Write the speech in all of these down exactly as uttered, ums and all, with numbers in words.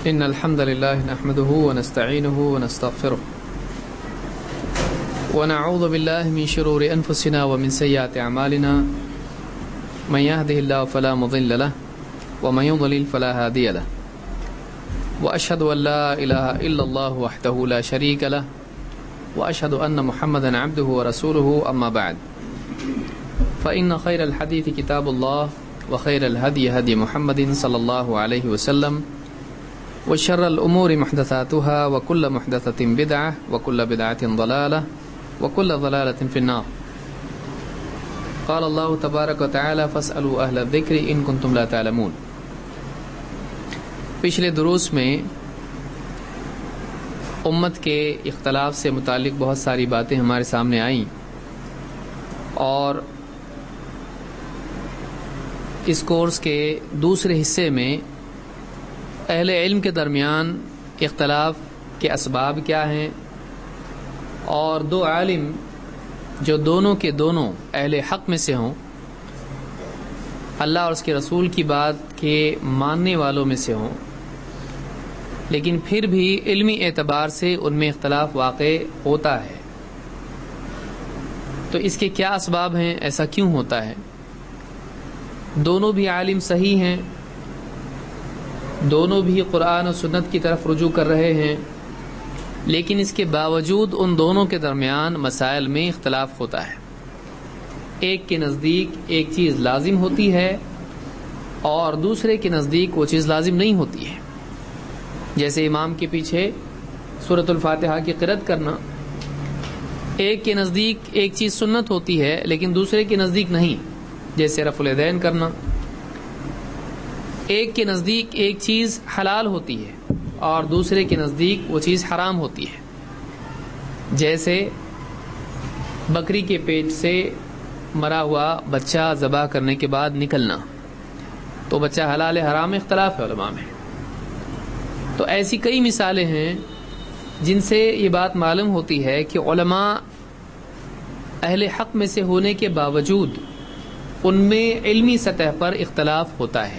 إن الحمد لله نحمده ونستعينه ونستغفره ونعوذ بالله من شرور أنفسنا ومن سيئات أعمالنا من يهده الله فلا مضل له ومن يضلل فلا هادي له وأشهد أن لا إله إلا الله وحده لا شريك له وأشهد أن محمدا عبده ورسوله أما بعد فإن خير الحديث كتاب الله وخير الهدي هدي محمد صلى الله عليه وسلم وشر الأمور محدثاتها وكل محدثة بدعة وكل بدعة ضلالة وكل ضلالة في النار. قال الله تبارك وتعالى فاسألوا أهل الذكر إن كنتم لا تعلمون. پچھلے دروس میں امت کے اختلاف سے متعلق بہت ساری باتیں ہمارے سامنے آئیں اور اس کورس کے دوسرے حصے میں اہل علم کے درمیان اختلاف کے اسباب کیا ہیں اور دو عالم جو دونوں کے دونوں اہل حق میں سے ہوں، اللہ اور اس کے رسول کی بات کے ماننے والوں میں سے ہوں، لیکن پھر بھی علمی اعتبار سے ان میں اختلاف واقع ہوتا ہے، تو اس کے کیا اسباب ہیں؟ ایسا کیوں ہوتا ہے؟ دونوں بھی عالم صحیح ہیں، دونوں بھی قرآن و سنت کی طرف رجوع کر رہے ہیں، لیکن اس کے باوجود ان دونوں کے درمیان مسائل میں اختلاف ہوتا ہے۔ ایک کے نزدیک ایک چیز لازم ہوتی ہے اور دوسرے کے نزدیک وہ چیز لازم نہیں ہوتی ہے، جیسے امام کے پیچھے سورۃ الفاتحہ کی قرأت کرنا، ایک کے نزدیک ایک چیز سنت ہوتی ہے لیکن دوسرے کے نزدیک نہیں، جیسے رفع الیدین کرنا۔ ایک کے نزدیک ایک چیز حلال ہوتی ہے اور دوسرے کے نزدیک وہ چیز حرام ہوتی ہے، جیسے بکری کے پیٹ سے مرا ہوا بچہ ذبح کرنے کے بعد نکلنا، تو بچہ حلال حرام اختلاف ہے علماء میں۔ تو ایسی کئی مثالیں ہیں جن سے یہ بات معلوم ہوتی ہے کہ علماء اہل حق میں سے ہونے کے باوجود ان میں علمی سطح پر اختلاف ہوتا ہے۔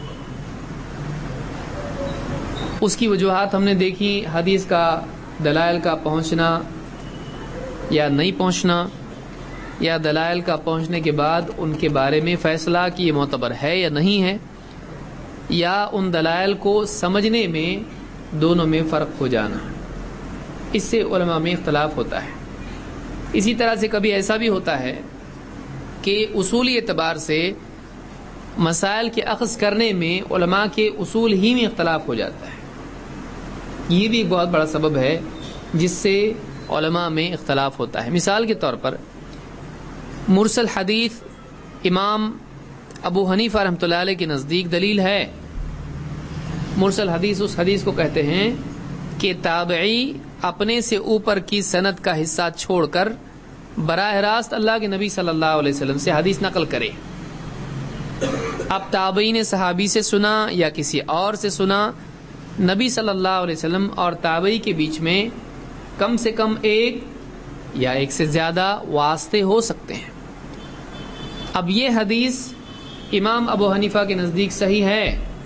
اس کی وجوہات ہم نے دیکھی، حدیث کا دلائل کا پہنچنا یا نہیں پہنچنا، یا دلائل کا پہنچنے کے بعد ان کے بارے میں فیصلہ کہ یہ معتبر ہے یا نہیں ہے، یا ان دلائل کو سمجھنے میں دونوں میں فرق ہو جانا، اس سے علماء میں اختلاف ہوتا ہے۔ اسی طرح سے کبھی ایسا بھی ہوتا ہے کہ اصولی اعتبار سے مسائل کے اخذ کرنے میں علماء کے اصول ہی میں اختلاف ہو جاتا ہے، یہ بھی ایک بہت بڑا سبب ہے جس سے علماء میں اختلاف ہوتا ہے۔ مثال کے طور پر مرسل حدیث امام ابو حنیفہ رحمۃ اللہ علیہ کے نزدیک دلیل ہے۔ مرسل حدیث اس حدیث کو کہتے ہیں کہ تابعی اپنے سے اوپر کی سند کا حصہ چھوڑ کر براہ راست اللہ کے نبی صلی اللہ علیہ وسلم سے حدیث نقل کرے۔ اب تابعی نے صحابی سے سنا یا کسی اور سے سنا، نبی صلی اللہ علیہ وسلم اور تابعی کے بیچ میں کم سے کم ایک یا ایک سے زیادہ واسطے ہو سکتے ہیں۔ اب یہ حدیث امام ابو حنیفہ کے نزدیک صحیح ہے،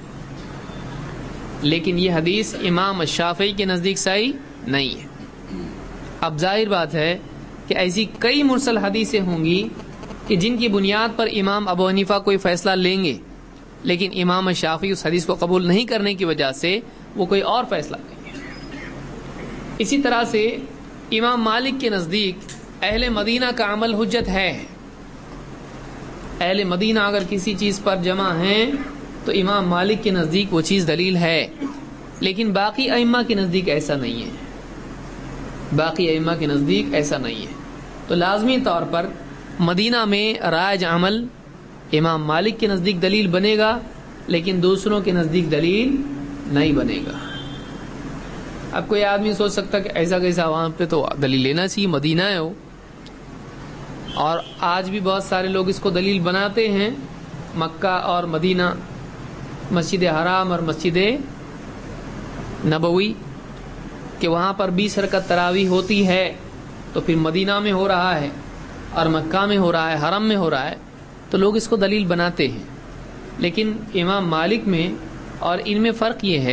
لیکن یہ حدیث امام شافعی کے نزدیک صحیح نہیں ہے۔ اب ظاہر بات ہے کہ ایسی کئی مرسل حدیثیں ہوں گی کہ جن کی بنیاد پر امام ابو حنیفہ کوئی فیصلہ لیں گے، لیکن امام شافعی اس حدیث کو قبول نہیں کرنے کی وجہ سے وہ کوئی اور فیصلہ لیں گے۔ اسی طرح سے امام مالک کے نزدیک اہل مدینہ کا عمل حجت ہے۔ اہل مدینہ اگر کسی چیز پر جمع ہیں تو امام مالک کے نزدیک وہ چیز دلیل ہے، لیکن باقی ائمہ کے نزدیک ایسا نہیں ہے، باقی ائمہ کے نزدیک ایسا نہیں ہے۔ تو لازمی طور پر مدینہ میں رائج عمل امام مالک کے نزدیک دلیل بنے گا، لیکن دوسروں کے نزدیک دلیل نہیں بنے گا۔ اب کوئی آدمی سوچ سکتا کہ ایسا کیسا وہاں پہ تو دلیل لینا چاہیے، مدینہ ہے وہ، اور آج بھی بہت سارے لوگ اس کو دلیل بناتے ہیں، مکہ اور مدینہ، مسجد حرام اور مسجد نبوی، کہ وہاں پر بیس رکعت تراویح ہوتی ہے تو پھر مدینہ میں ہو رہا ہے اور مکہ میں ہو رہا ہے، حرم میں ہو رہا ہے، تو لوگ اس کو دلیل بناتے ہیں۔ لیکن امام مالک میں اور ان میں فرق یہ ہے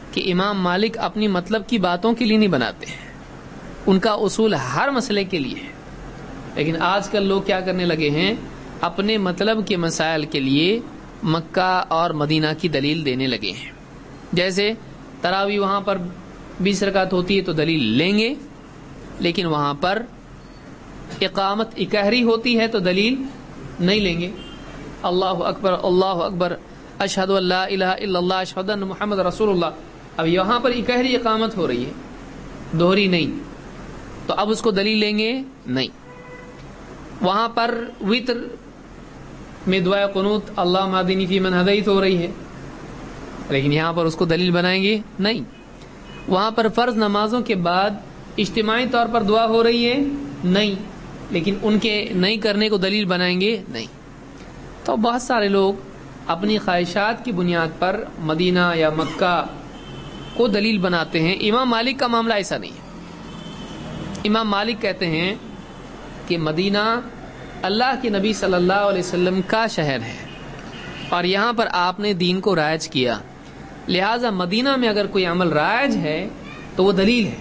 کہ امام مالک اپنی مطلب کی باتوں کے لیے نہیں بناتے ہیں، ان کا اصول ہر مسئلے کے لیے ہے. لیکن آج کل لوگ کیا کرنے لگے ہیں، اپنے مطلب کے مسائل کے لیے مکہ اور مدینہ کی دلیل دینے لگے ہیں. جیسے تراویح وہاں پر بیس رکعت ہوتی ہے تو دلیل لیں گے، لیکن وہاں پر اقامت اکہری ہوتی ہے تو دلیل نہیں لیں گے. اللہ اکبر اللہ اکبر اشہد ان لا الہ الا اللہ اشہد ان محمد رسول اللہ، اب یہاں پر اکہری اقامت ہو رہی ہے، دوہری نہیں، تو اب اس کو دلیل لیں گے نہیں. وہاں پر وتر میں دعائے قنوت اللہم اہدنی فی من ہدیت ہو رہی ہے، لیکن یہاں پر اس کو دلیل بنائیں گے نہیں. وہاں پر فرض نمازوں کے بعد اجتماعی طور پر دعا ہو رہی ہے نہیں، لیکن ان کے نہیں کرنے کو دلیل بنائیں گے نہیں. تو بہت سارے لوگ اپنی خواہشات کی بنیاد پر مدینہ یا مکہ کو دلیل بناتے ہیں. امام مالک کا معاملہ ایسا نہیں ہے. امام مالک کہتے ہیں کہ مدینہ اللہ کے نبی صلی اللہ علیہ وسلم کا شہر ہے اور یہاں پر آپ نے دین کو رائج کیا، لہٰذا مدینہ میں اگر کوئی عمل رائج ہے تو وہ دلیل ہے.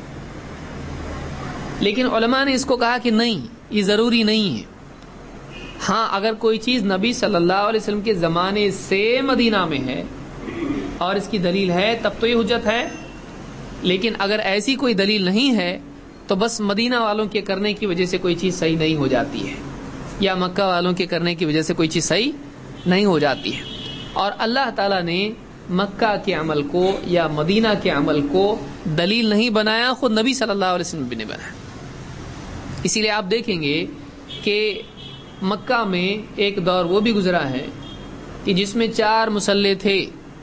لیکن علماء نے اس کو کہا کہ نہیں، یہ ضروری نہیں ہے. ہاں اگر کوئی چیز نبی صلی اللہ علیہ وسلم کے زمانے سے مدینہ میں ہے اور اس کی دلیل ہے تب تو یہ حجت ہے. لیکن اگر ایسی کوئی دلیل نہیں ہے تو بس مدینہ والوں کے کرنے کی وجہ سے کوئی چیز صحیح نہیں ہو جاتی ہے، یا مکہ والوں کے کرنے کی وجہ سے کوئی چیز صحیح نہیں ہو جاتی ہے. اور اللہ تعالیٰ نے مکہ کے عمل کو یا مدینہ کے عمل کو دلیل نہیں بنایا، خود نبی صلی اللہ علیہ وسلم بھی نے بنایا. اسی لیے آپ دیکھیں گے کہ مکہ میں ایک دور وہ بھی گزرا ہے کہ جس میں چار مصلے تھے،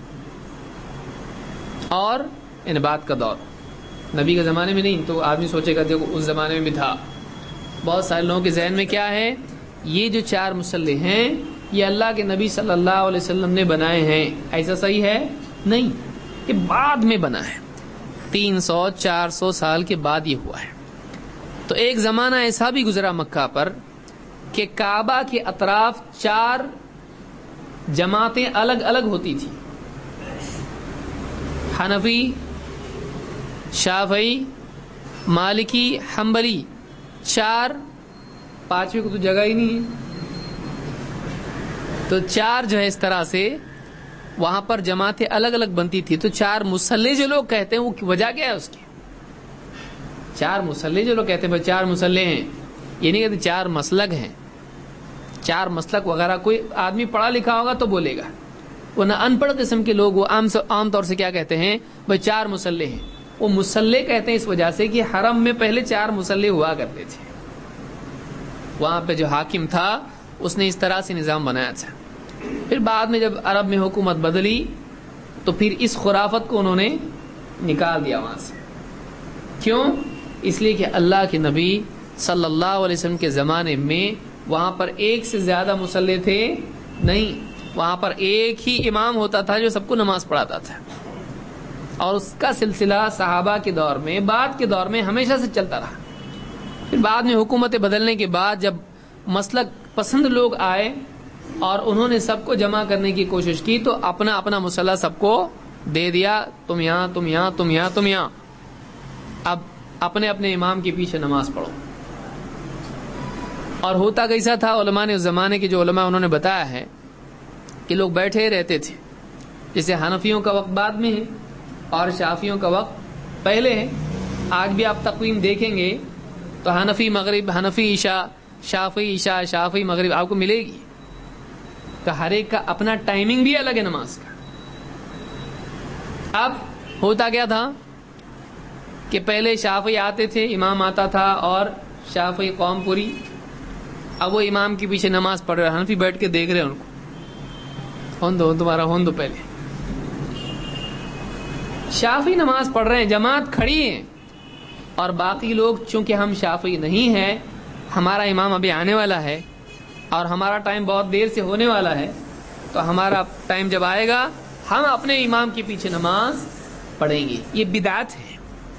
اور ان بات کا دور نبی کے زمانے میں نہیں، تو آدمی سوچے گا دیکھو اس زمانے میں بھی تھا. بہت سارے لوگوں کے ذہن میں کیا ہے، یہ جو چار مصلے ہیں یہ اللہ کے نبی صلی اللہ علیہ وسلم نے بنائے ہیں. ایسا صحیح ہے؟ نہیں، یہ بعد میں بنا ہے، تین سو چار سو سال کے بعد یہ ہوا ہے. تو ایک زمانہ ایسا بھی گزرا مکہ پر کہ کعبہ کے اطراف چار جماعتیں الگ الگ ہوتی تھی، حنفی، شافعی، مالکی، حنبلی، چار. پانچویں کو تو جگہ ہی نہیں ہے، تو چار جو ہے اس طرح سے وہاں پر جماعتیں الگ الگ بنتی تھی. تو چار مصلے جو لوگ کہتے ہیں وہ وجہ کیا ہے اس کی؟ چار مصلے جو لوگ کہتے ہیں بھائی چار مصلے ہیں، یہ نہیں کہتے چار مسلک ہیں. چار مسلک وغیرہ کوئی آدمی پڑھا لکھا ہوگا تو بولے گا، ورنہ ان پڑھ قسم کے لوگ وہ عام عام طور سے کیا کہتے ہیں، بھائی چار مصلے ہیں. وہ مصلے کہتے ہیں اس وجہ سے کہ حرم میں پہلے چار مصلے ہوا کرتے تھے، وہاں پہ جو حاکم تھا اس نے اس طرح سے نظام بنایا تھا. پھر بعد میں جب عرب میں حکومت بدلی تو پھر اس خرافت کو انہوں نے نکال دیا وہاں سے. کیوں؟ اس لیے کہ اللہ کے نبی صلی اللہ علیہ وسلم کے زمانے میں وہاں پر ایک سے زیادہ مصلے تھے نہیں، وہاں پر ایک ہی امام ہوتا تھا جو سب کو نماز پڑھاتا تھا. اور اس کا سلسلہ صحابہ کے دور میں، بعد کے دور میں ہمیشہ سے چلتا رہا. پھر بعد میں حکومتیں بدلنے کے بعد جب مسلک پسند لوگ آئے اور انہوں نے سب کو جمع کرنے کی کوشش کی تو اپنا اپنا مصلی سب کو دے دیا، تم یہاں تم یہاں تم یہاں تم یہاں، اب اپنے اپنے امام کے پیچھے نماز پڑھو. اور ہوتا کیسا تھا، علماء نے اس زمانے کے جو علماء انہوں نے بتایا ہے کہ لوگ بیٹھے رہتے تھے. جیسے حنفیوں کا وقت بعد میں ہے اور شافیوں کا وقت پہلے ہے. آج بھی آپ تقویم دیکھیں گے تو حنفی مغرب، حنفی عشاء، شافعی عشاء، شافعی مغرب آپ کو ملے گی. تو ہر ایک کا اپنا ٹائمنگ بھی الگ ہے نماز کا. اب ہوتا کیا تھا کہ پہلے شافعی آتے تھے، امام آتا تھا اور شافعی قوم پوری، اب وہ امام کے پیچھے نماز پڑھ رہے، حنفی بیٹھ کے دیکھ رہے ان کو، ہون دو تمہارا ہون دو. پہلے شافعی نماز پڑھ رہے ہیں، جماعت کھڑی ہے، اور باقی لوگ چونکہ ہم شافعی نہیں ہیں، ہمارا امام ابھی آنے والا ہے اور ہمارا ٹائم بہت دیر سے ہونے والا ہے، تو ہمارا ٹائم جب آئے گا ہم اپنے امام کے پیچھے نماز پڑھیں گے. یہ بدعت ہے،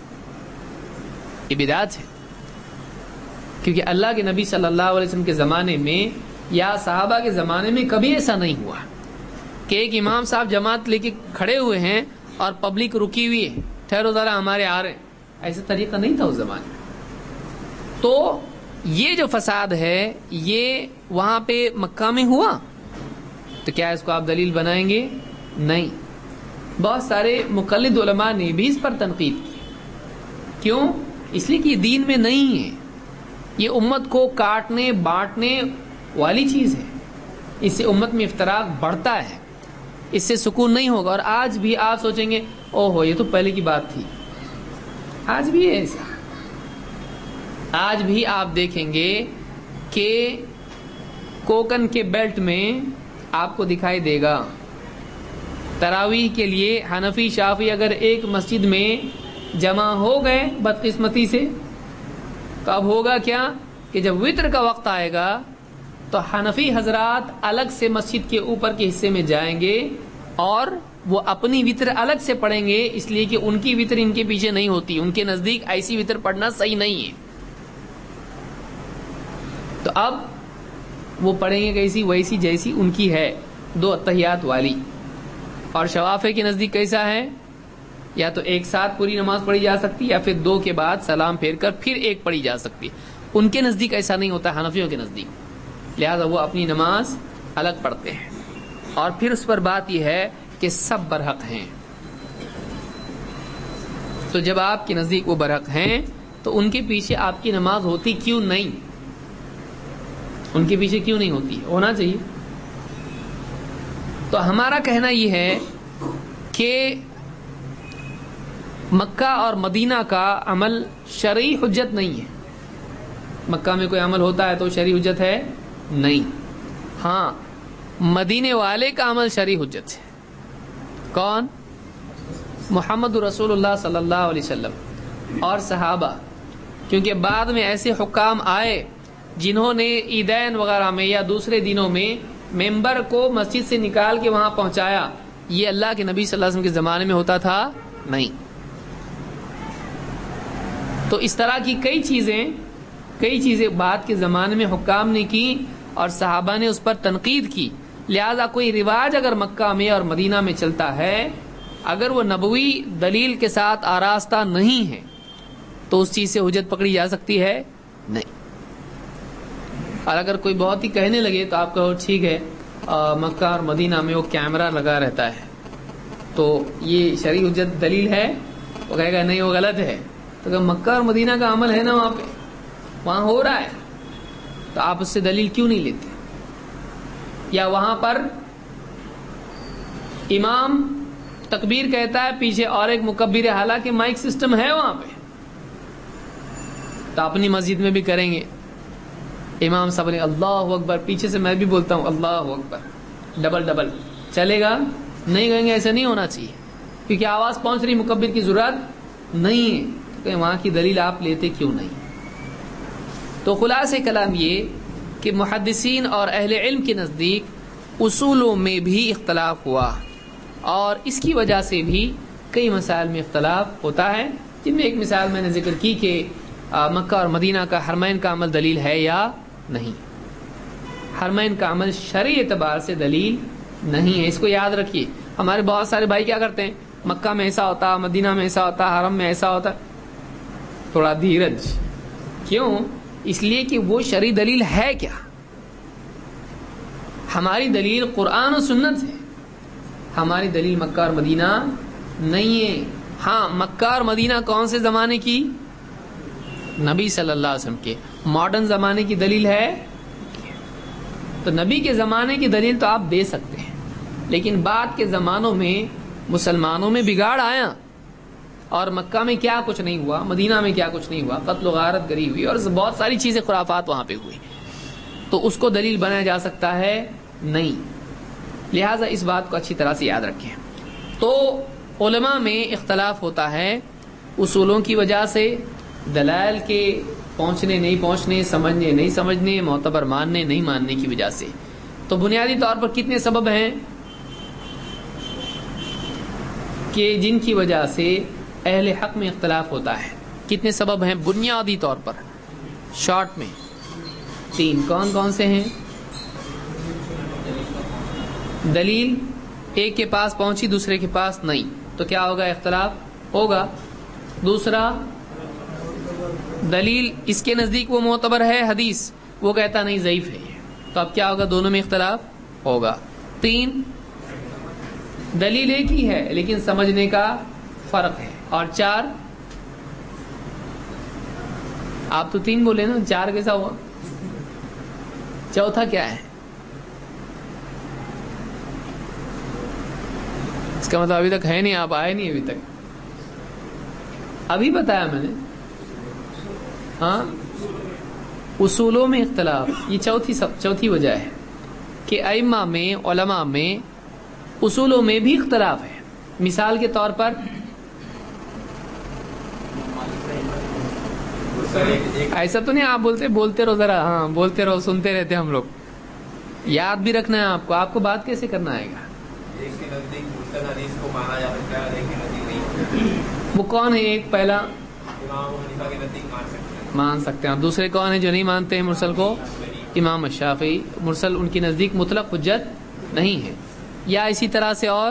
یہ بدعت ہے، کیونکہ اللہ کے نبی صلی اللہ علیہ وسلم کے زمانے میں یا صحابہ کے زمانے میں کبھی ایسا نہیں ہوا کہ ایک امام صاحب جماعت لے کے کھڑے ہوئے ہیں اور پبلک رکی ہوئی ہے، ٹھہرو ذرا ہمارے آ رہے ہیں، ایسا طریقہ نہیں تھا اس زمانے میں. تو یہ جو فساد ہے یہ وہاں پہ مکہ میں ہوا، تو کیا اس کو آپ دلیل بنائیں گے؟ نہیں. بہت سارے مقلد علماء نے بھی اس پر تنقید کی. کیوں؟ اس لیے کہ یہ دین میں نہیں ہے، یہ امت کو کاٹنے بانٹنے والی چیز ہے. اس سے امت میں افتراق بڑھتا ہے، اس سے سکون نہیں ہوگا. اور آج بھی آپ سوچیں گے او ہو یہ تو پہلے کی بات تھی، آج بھی ہے ایسا. آج بھی آپ دیکھیں گے کہ کوکن کے بیلٹ میں آپ کو دکھائی دے گا تراویح کے لیے حنفی شافعی اگر ایک مسجد میں جمع ہو گئے بدقسمتی سے، تو اب ہوگا کیا کہ جب وتر کا وقت آئے گا تو حنفی حضرات الگ سے مسجد کے اوپر کے حصے میں جائیں گے اور وہ اپنی وتر الگ سے پڑھیں گے، اس لیے کہ ان کی وتر ان کے پیچھے نہیں ہوتی، ان کے نزدیک ایسی وتر پڑھنا صحیح نہیں ہے. تو اب وہ پڑھیں گے کیسی؟ ویسی جیسی ان کی ہے، دو اتحیات والی. اور شوافع کے نزدیک کیسا ہے؟ یا تو ایک ساتھ پوری نماز پڑھی جا سکتی یا پھر دو کے بعد سلام پھیر کر پھر ایک پڑھی جا سکتی. ان کے نزدیک ایسا نہیں ہوتا، حنفیوں کے نزدیک. لہذا وہ اپنی نماز الگ پڑھتے ہیں. اور پھر اس پر بات یہ ہے کہ سب برحق ہیں. تو جب آپ کے نزدیک وہ برحق ہیں تو ان کے پیچھے آپ کی نماز ہوتی کیوں نہیں؟ ان کے پیچھے کیوں نہیں ہوتی؟ ہونا چاہیے. تو ہمارا کہنا یہ ہے کہ مکہ اور مدینہ کا عمل شرعی حجت نہیں ہے. مکہ میں کوئی عمل ہوتا ہے تو شرعی حجت ہے نہیں. ہاں مدینے والے کا عمل شرعی حجت ہے. کون؟ محمد رسول اللہ صلی اللہ علیہ وسلم اور صحابہ. کیونکہ بعد میں ایسے حکام آئے جنہوں نے عیدین وغیرہ میں یا دوسرے دنوں میں ممبر کو مسجد سے نکال کے وہاں پہنچایا. یہ اللہ کے نبی صلی اللہ علیہ وسلم کے زمانے میں ہوتا تھا نہیں. تو اس طرح کی کئی چیزیں کئی چیزیں بعد کے زمانے میں حکام نے کی اور صحابہ نے اس پر تنقید کی. لہذا کوئی رواج اگر مکہ میں اور مدینہ میں چلتا ہے، اگر وہ نبوی دلیل کے ساتھ آراستہ نہیں ہے تو اس چیز سے حجت پکڑی جا سکتی ہے نہیں. اور اگر کوئی بہت ہی کہنے لگے تو آپ کہو ٹھیک ہے مکہ اور مدینہ میں وہ کیمرہ لگا رہتا ہے تو یہ شرعی حجت دلیل ہے، وہ کہے گا نہیں وہ غلط ہے. تو کہ مکہ اور مدینہ کا عمل ہے نا وہاں پہ، وہاں ہو رہا ہے، تو آپ اس سے دلیل کیوں نہیں لیتے؟ یا وہاں پر امام تکبیر کہتا ہے پیچھے اور ایک مکبر ہے، حالانکہ مائک سسٹم ہے وہاں پہ، تو اپنی مسجد میں بھی کریں گے. امام صاحب نے اللہ اکبر، پیچھے سے میں بھی بولتا ہوں اللہ اکبر، ڈبل ڈبل چلے گا؟ نہیں کہیں گے ایسا نہیں ہونا چاہیے کیونکہ آواز پہنچ رہی، مکبر کی ضرورت نہیں ہے. کہ وہاں کی دلیل آپ لیتے کیوں نہیں؟ تو خلاصہ کلام یہ کہ محدثین اور اہل علم کے نزدیک اصولوں میں بھی اختلاف ہوا اور اس کی وجہ سے بھی کئی مسائل میں اختلاف ہوتا ہے، جن میں ایک مثال میں نے ذکر کی کہ مکہ اور مدینہ کا حرمین کا عمل دلیل ہے یا نہیں. حرمین کا عمل شرعی اعتبار سے دلیل نہیں ہے، اس کو یاد رکھیے. ہمارے بہت سارے بھائی کیا کرتے ہیں، مکہ میں ایسا ہوتا، مدینہ میں ایسا ہوتا، حرم میں ایسا ہوتا. تھوڑا دھیرج. کیوں؟ اس لیے کہ وہ شرعی دلیل ہے کیا؟ ہماری دلیل قرآن و سنت ہے، ہماری دلیل مکہ اور مدینہ نہیں ہے. ہاں مکہ اور مدینہ کون سے زمانے کی؟ نبی صلی اللہ علیہ وسلم کے. ماڈرن زمانے کی دلیل ہے؟ تو نبی کے زمانے کی دلیل تو آپ دے سکتے ہیں، لیکن بعد کے زمانوں میں مسلمانوں میں بگاڑ آیا اور مکہ میں کیا کچھ نہیں ہوا، مدینہ میں کیا کچھ نہیں ہوا، قتل و غارت گری ہوئی اور بہت ساری چیزیں خرافات وہاں پہ ہوئی، تو اس کو دلیل بنایا جا سکتا ہے نہیں. لہٰذا اس بات کو اچھی طرح سے یاد رکھیں. تو علماء میں اختلاف ہوتا ہے اصولوں کی وجہ سے، دلائل کے پہنچنے نہیں پہنچنے، سمجھنے نہیں سمجھنے، معتبر ماننے نہیں ماننے کی وجہ سے. تو بنیادی طور پر کتنے سبب ہیں کہ جن کی وجہ سے اہل حق میں اختلاف ہوتا ہے؟ کتنے سبب ہیں بنیادی طور پر؟ شارٹ میں تین. کون کون سے ہیں؟ دلیل ایک کے پاس پہنچی دوسرے کے پاس نہیں، تو کیا ہوگا؟ اختلاف ہوگا. دوسرا دلیل اس کے نزدیک وہ معتبر ہے حدیث، وہ کہتا نہیں ضعیف ہے، تو اب کیا ہوگا؟ دونوں میں اختلاف ہوگا. تین دلیل ایک ہی ہے لیکن سمجھنے کا فرق ہے. اور چار آپ تو تین بولے نا، چار کیسا ہوا؟ چوتھا کیا ہے؟ اس کا مطلب ابھی تک ہے نہیں، آپ آئے نہیں ابھی تک. ابھی بتایا میں نے. ہاں اصولوں میں اختلاف، یہ چوتھی سب چوتھی وجہ ہے کہ ائمہ میں، علماء میں اصولوں میں بھی اختلاف ہے. مثال کے طور پر ایسا تو نہیں آپ بولتے بولتے رہو ذرا، ہاں بولتے رہو، سنتے رہتے ہم لوگ. یاد بھی رکھنا ہے آپ کو. آپ کو بات کیسے کرنا آئے گا؟ وہ کون ہے؟ ایک پہلا مان سکتے ہیں، اور دوسرے کون ہیں جو نہیں مانتے ہیں مرسل کو؟ امام الشافعی. مرسل ان کی نزدیک مطلق حجت نہیں ہے. یا اسی طرح سے اور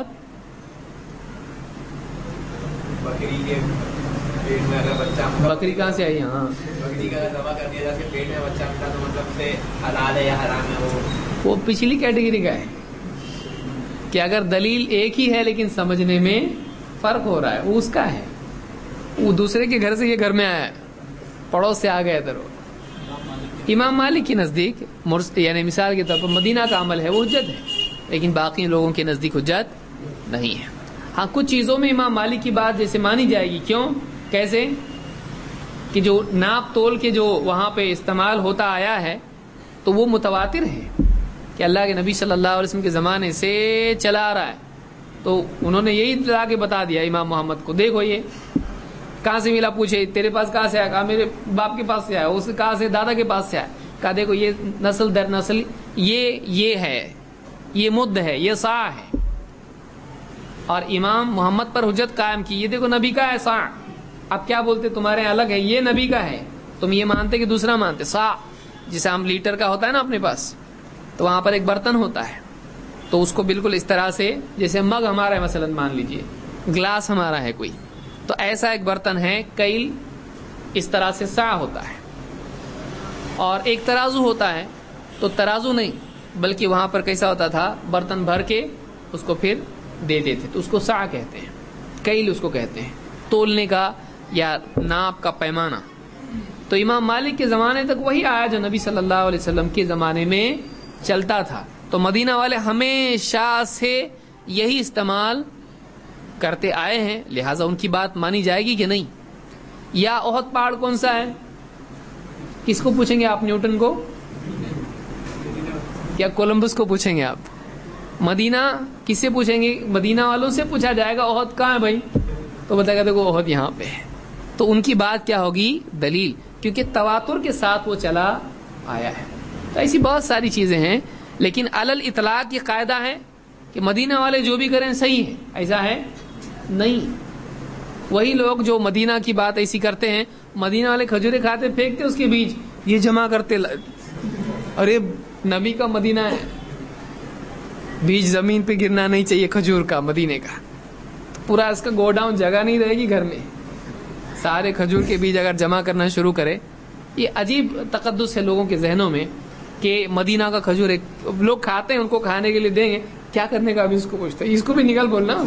بکری کے پیٹ میں اگر بچہ، بکری کہاں سے آئی؟ ہاں بکری کا ذبح کر دیا جاتا ہے، پیٹ میں بچہ ہوتا تو مطلب سے حلال ہے یا حرام ہے؟ وہ وہ پچھلی کیٹیگری کا ہے کہ اگر دلیل ایک ہی ہے لیکن سمجھنے میں فرق ہو رہا ہے، وہ اس کا ہے. وہ دوسرے کے گھر سے یہ گھر میں آیا ہے، پڑوس سے آ گیا ادھر. امام مالک کی نزدیک یعنی مثال کے طور پر مدینہ کا عمل ہے وہ حجت ہے، لیکن باقی لوگوں کے نزدیک حجت نہیں ہے. ہاں کچھ چیزوں میں امام مالک کی بات جیسے مانی جائے گی. کیوں؟ کیسے؟ کہ جو ناپ تول کے جو وہاں پہ استعمال ہوتا آیا ہے تو وہ متواتر ہے کہ اللہ کے نبی صلی اللہ علیہ وسلم کے زمانے سے چلا آ رہا ہے. تو انہوں نے یہی لا کے بتا دیا امام محمد کو، دیکھو یہ کہاں سے ملا؟ پوچھے تیرے پاس کہاں سے آیا؟ کہا میرے باپ کے پاس سے آیا. اس کہاں سے؟ دادا کے پاس سے آیا. کہا دیکھو یہ نسل در نسل یہ یہ ہے، یہ مد ہے، یہ صاع ہے. اور امام محمد پر حجت قائم کی، یہ دیکھو نبی کا ہے صاع. اب کیا بولتے تمہارے الگ ہے، یہ نبی کا ہے، تم یہ مانتے کہ دوسرا مانتے؟ صاع جسے ہم لیٹر کا ہوتا ہے نا اپنے پاس، تو وہاں پر ایک برتن ہوتا ہے، تو اس کو بالکل اس طرح سے جیسے مگ ہمارا ہے، مثلا مان لیجئے گلاس ہمارا ہے کوئی، تو ایسا ایک برتن ہے. کیل اس طرح سے صاع ہوتا ہے. اور ایک ترازو ہوتا ہے، تو ترازو نہیں بلکہ وہاں پر کیسا ہوتا تھا؟ برتن بھر کے اس کو پھر دیتے تھے، تو اس کو صاع کہتے ہیں. کیل اس کو کہتے ہیں، تولنے کا یا ناپ کا پیمانہ. تو امام مالک کے زمانے تک وہی آیا جو نبی صلی اللہ علیہ وسلم کے زمانے میں چلتا تھا. تو مدینہ والے ہمیشہ سے یہی استعمال کرتے آئے ہیں، لہٰذا ان کی بات مانی جائے گی کہ نہیں. یا احد پہاڑ کون سا ہے؟ کس کو پوچھیں گے آپ؟ نیوٹن کو یا کولمبس کو پوچھیں گے آپ؟ مدینہ کس سے پوچھیں گے؟ مدینہ والوں سے پوچھا جائے گا احد کہاں ہے بھائی، تو بتائے گا دیکھو احد یہاں پہ ہے. تو ان کی بات کیا ہوگی؟ دلیل، کیونکہ تواتر کے ساتھ وہ چلا آیا ہے. تو ایسی بہت ساری چیزیں ہیں، لیکن علل اطلاق یہ قاعدہ ہے کہ مدینہ والے جو بھی کریں صحیح ہے، ایسا ہے نہیں. وہی لوگ جو مدینہ کی بات ایسی کرتے ہیں، مدینہ والے کھجورے کھاتے پھینکتے اس کے بیج، یہ جمع کرتے، ارے نبی کا مدینہ ہے، بیج زمین پہ گرنا نہیں چاہیے کھجور کا مدینے کا. پورا اس کا گوڈاؤن جگہ نہیں رہے گی گھر میں، سارے کھجور کے بیج اگر جمع کرنا شروع کرے. یہ عجیب تقدس ہے لوگوں کے ذہنوں میں کہ مدینہ کا کھجور ایک لوگ کھاتے ہیں، ان کو کھانے کے لیے دیں گے، کیا کرنے کا ابھی اس کو پوچھتا ہے، اس کو بھی نکل بولنا.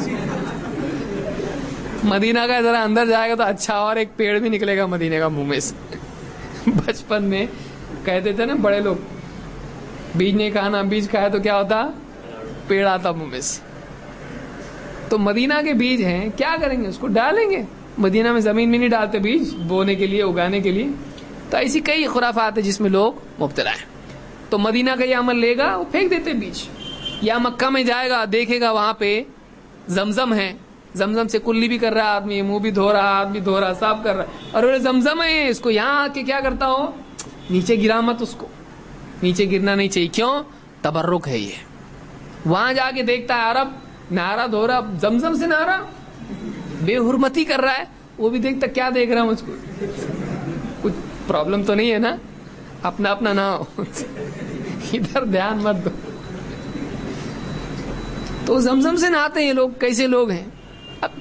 مدینہ کا ذرا اندر جائے گا تو اچھا اور ایک پیڑ بھی نکلے گا مدینے کا منہ میں سے. بچپن میں کہتے تھے نا بڑے لوگ، بیج نہیں کھانا، بیج کھایا تو کیا ہوتا؟ پیڑ آتا منہ میں سے. تو مدینہ کے بیج ہیں، کیا کریں گے؟ اس کو ڈالیں گے. مدینہ میں زمین میں نہیں ڈالتے بیج بونے کے لیے، اگانے کے لیے. تو ایسی کئی خرافات ہیں جس میں لوگ مبتلا ہیں. تو مدینہ کا یہ عمل لے گا، وہ پھینک دیتے بیج. یا مکہ میں جائے گا، دیکھے گا وہاں پہ زمزم ہے، زمزم سے کلی بھی کر رہا ہے آدمی، منہ بھی دھو رہا، ہاتھ بھی دھو رہا، صاف کر رہا ہے، اور وہ زمزم ہے، اس کو یہاں آ کے کیا کرتا ہو؟ نیچے گرا مت، اس کو نیچے گرنا نہیں چاہیے. کیوں؟ تبرک ہے یہ. وہاں جا کے دیکھتا ہے عرب نہارا دھو رہا، زمزم سے نہارا، بے حرمتی کر رہا ہے. وہ بھی دیکھتا کیا دیکھ رہا ہوں، مجھ کو کچھ پرابلم تو نہیں ہے نا، اپنا اپنا نہ ہو، ادھر دھیان مت دو. تو زمزم سے نہاتے ہیں لوگ، کیسے لوگ ہیں. اب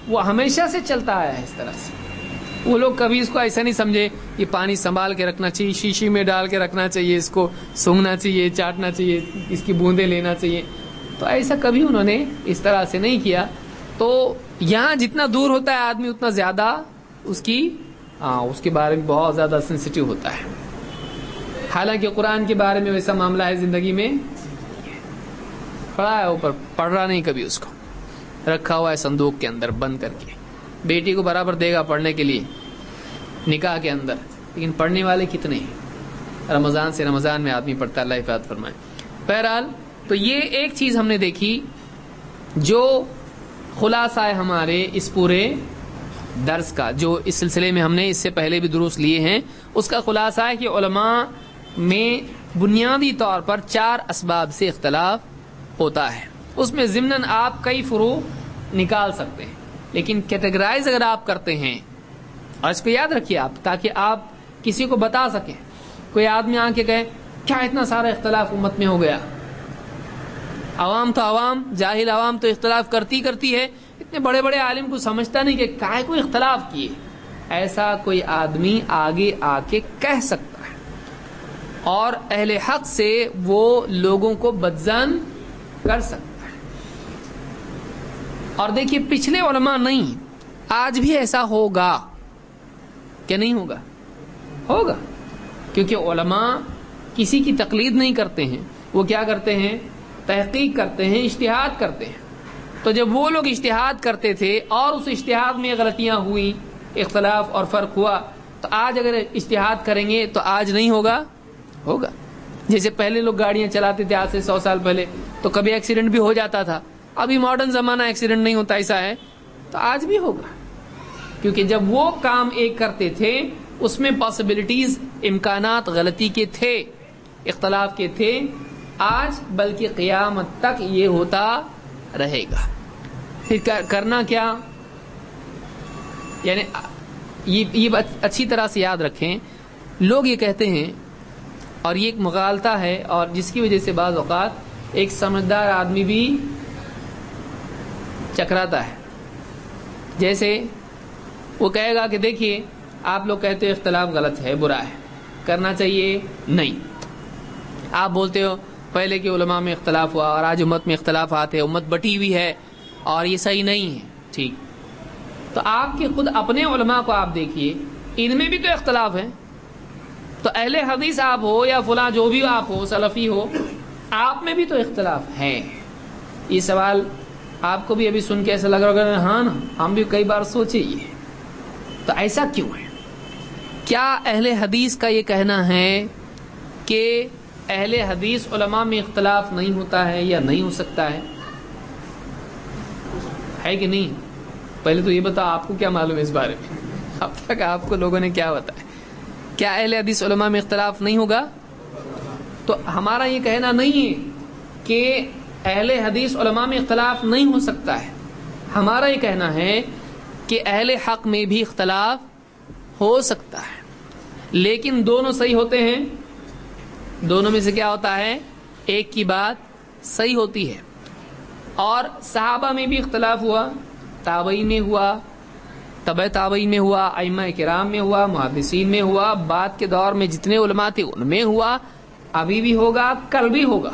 وہ ہمیشہ سے چلتا آیا ہے اس طرح سے. وہ لوگ کبھی اس کو ایسا نہیں سمجھے یہ پانی سنبھال کے رکھنا چاہیے, شیشی میں ڈال کے رکھنا چاہیے, اس کو سونگھنا چاہیے, چاٹنا چاہیے, اس کی بوندیں لینا چاہیے. تو ایسا کبھی انہوں نے اس طرح سے نہیں کیا. تو یہاں جتنا دور ہوتا ہے آدمی اتنا زیادہ اس کی ہاں اس کے بارے میں بہت زیادہ سینسیٹیو ہوتا ہے. حالانکہ قرآن کے بارے میں ویسا معاملہ ہے زندگی میں پڑھا ہے, اوپر پڑھ رہا نہیں کبھی, اس کو رکھا ہوا ہے صندوق کے اندر بند کر کے. بیٹی کو برابر دے گا پڑھنے کے لیے نکاح کے اندر, لیکن پڑھنے والے کتنے ہیں؟ رمضان سے رمضان میں آدمی پڑھتا ہے, اللہ حفاظت فرمائے. بہرحال تو یہ ایک چیز ہم نے دیکھی جو خلاصہ ہے ہمارے اس پورے درس کا, جو اس سلسلے میں ہم نے اس سے پہلے بھی دروس لیے ہیں, اس کا خلاصہ ہے کہ علماء میں بنیادی طور پر چار اسباب سے اختلاف ہوتا ہے. اس میں ضمناً آپ کئی فروع نکال سکتے ہیں, لیکن کیٹیگرائز اگر آپ کرتے ہیں, اور اس کو یاد رکھیے آپ تاکہ آپ کسی کو بتا سکیں. کوئی آدمی آ کے کہے کیا اتنا سارا اختلاف امت میں ہو گیا, عوام تو عوام جاہل عوام تو اختلاف کرتی کرتی ہے, اتنے بڑے بڑے عالم کو سمجھتا نہیں کہ کائے کو اختلاف کیے. ایسا کوئی آدمی آگے آ کے کہہ سکتا ہے, اور اہل حق سے وہ لوگوں کو بدظن کر سکتا ہے. اور دیکھیے پچھلے علماء نہیں, آج بھی ایسا ہوگا کہ نہیں ہوگا؟ ہوگا, کیونکہ علماء کسی کی تقلید نہیں کرتے ہیں, وہ کیا کرتے ہیں؟ تحقیق کرتے ہیں, اجتہاد کرتے ہیں. تو جب وہ لوگ اجتہاد کرتے تھے اور اس اجتہاد میں غلطیاں ہوئیں, اختلاف اور فرق ہوا, تو آج اگر اجتہاد کریں گے تو آج نہیں ہوگا؟ ہوگا. جیسے پہلے لوگ گاڑیاں چلاتے تھے آج سے سو سال پہلے, تو کبھی ایکسیڈنٹ بھی ہو جاتا تھا. ابھی ماڈرن زمانہ ایکسیڈنٹ نہیں ہوتا, ایسا ہے, تو آج بھی ہوگا. کیونکہ جب وہ کام ایک کرتے تھے اس میں پاسبلٹیز, امکانات غلطی کے تھے, اختلاف کے تھے. آج بلکہ قیامت تک یہ ہوتا رہے گا. پھر کرنا کیا؟ یعنی یہ اچھی طرح سے یاد رکھیں, لوگ یہ کہتے ہیں, اور یہ ایک مغالطہ ہے, اور جس کی وجہ سے بعض اوقات ایک سمجھدار آدمی بھی چکراتا ہے. جیسے وہ کہے گا کہ دیکھیے آپ لوگ کہتے ہو اختلاف غلط ہے, برا ہے, کرنا چاہیے نہیں. آپ بولتے ہو پہلے کے علماء میں اختلاف ہوا اور آج امت میں اختلافات ہے, امت بٹی ہوئی ہے اور یہ صحیح نہیں ہے. ٹھیک, تو آپ کے خود اپنے علماء کو آپ دیکھیے, ان میں بھی تو اختلاف ہے. تو اہل حدیث آپ ہو یا فلاں جو بھی آپ ہو, سلفی ہو, آپ میں بھی تو اختلاف ہے. یہ سوال آپ کو بھی ابھی سن کے ایسا لگ رہا ہے, ہاں نا ہم بھی کئی بار سوچے یہ. تو ایسا کیوں ہے؟ کیا اہل حدیث کا یہ کہنا ہے کہ اہل حدیث علماء میں اختلاف نہیں ہوتا ہے یا نہیں ہو سکتا ہے؟ ہے کہ نہیں؟ پہلے تو یہ بتا آپ کو کیا معلوم ہے اس بارے میں, اب تک آپ کو لوگوں نے کیا بتایا؟ کیا اہل حدیث علماء میں اختلاف نہیں ہوگا؟ تو ہمارا یہ کہنا نہیں ہے کہ اہل حدیث علماء میں اختلاف نہیں ہو سکتا ہے. ہمارا یہ کہنا ہے کہ اہل حق میں بھی اختلاف ہو سکتا ہے, لیکن دونوں صحیح ہوتے ہیں. دونوں میں سے کیا ہوتا ہے؟ ایک کی بات صحیح ہوتی ہے. اور صحابہ میں بھی اختلاف ہوا, تابعین میں ہوا, تبع تابعین میں ہوا, ائمہ کرام میں ہوا, محدثین میں ہوا, بعد کے دور میں جتنے علماء تھے ان میں ہوا, ابھی بھی ہوگا, کل بھی ہوگا.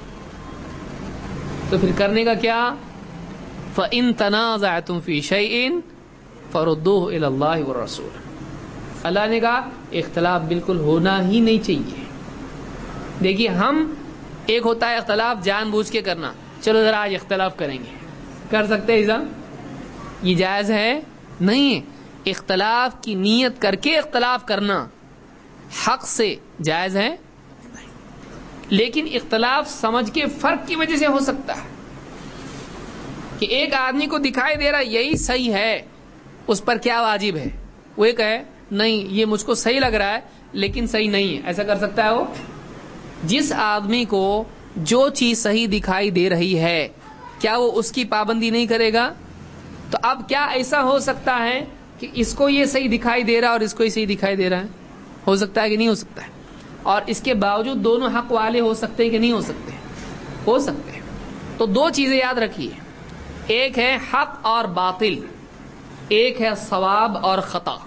تو پھر کرنے کا کیا؟ فَإِن تَنَازَعْتُمْ فِي شَيْءٍ فَرُدُّوهُ إِلَى اللَّهِ وَالرَّسُولِ. اللہ نے کہا اختلاف بالکل ہونا ہی نہیں چاہیے. دیکھیے ہم, ایک ہوتا ہے اختلاف جان بوجھ کے کرنا, چلو ذرا آج اختلاف کریں گے, کر سکتے ہیں ایسا؟ یہ جائز ہے؟ نہیں. اختلاف کی نیت کر کے اختلاف کرنا حق سے جائز ہے, لیکن اختلاف سمجھ کے فرق کی وجہ سے ہو سکتا ہے کہ ایک آدمی کو دکھائی دے رہا یہی صحیح ہے, اس پر کیا واجب ہے؟ وہ یہ کہے نہیں یہ مجھ کو صحیح لگ رہا ہے لیکن صحیح نہیں ہے. ایسا کر سکتا ہے وہ؟ جس آدمی کو جو چیز صحیح دکھائی دے رہی ہے کیا وہ اس کی پابندی نہیں کرے گا؟ تو اب کیا ایسا ہو سکتا ہے کہ اس کو یہ صحیح دکھائی دے رہا ہے اور اس کو یہ صحیح دکھائی دے رہا ہے؟ ہو سکتا ہے کہ نہیں ہو سکتا ہے؟ اور اس کے باوجود دونوں حق والے ہو سکتے ہیں کہ نہیں ہو سکتے؟ ہو سکتے ہیں. تو دو چیزیں یاد رکھیے, ایک ہے حق اور باطل, ایک ہے ثواب اور خطا،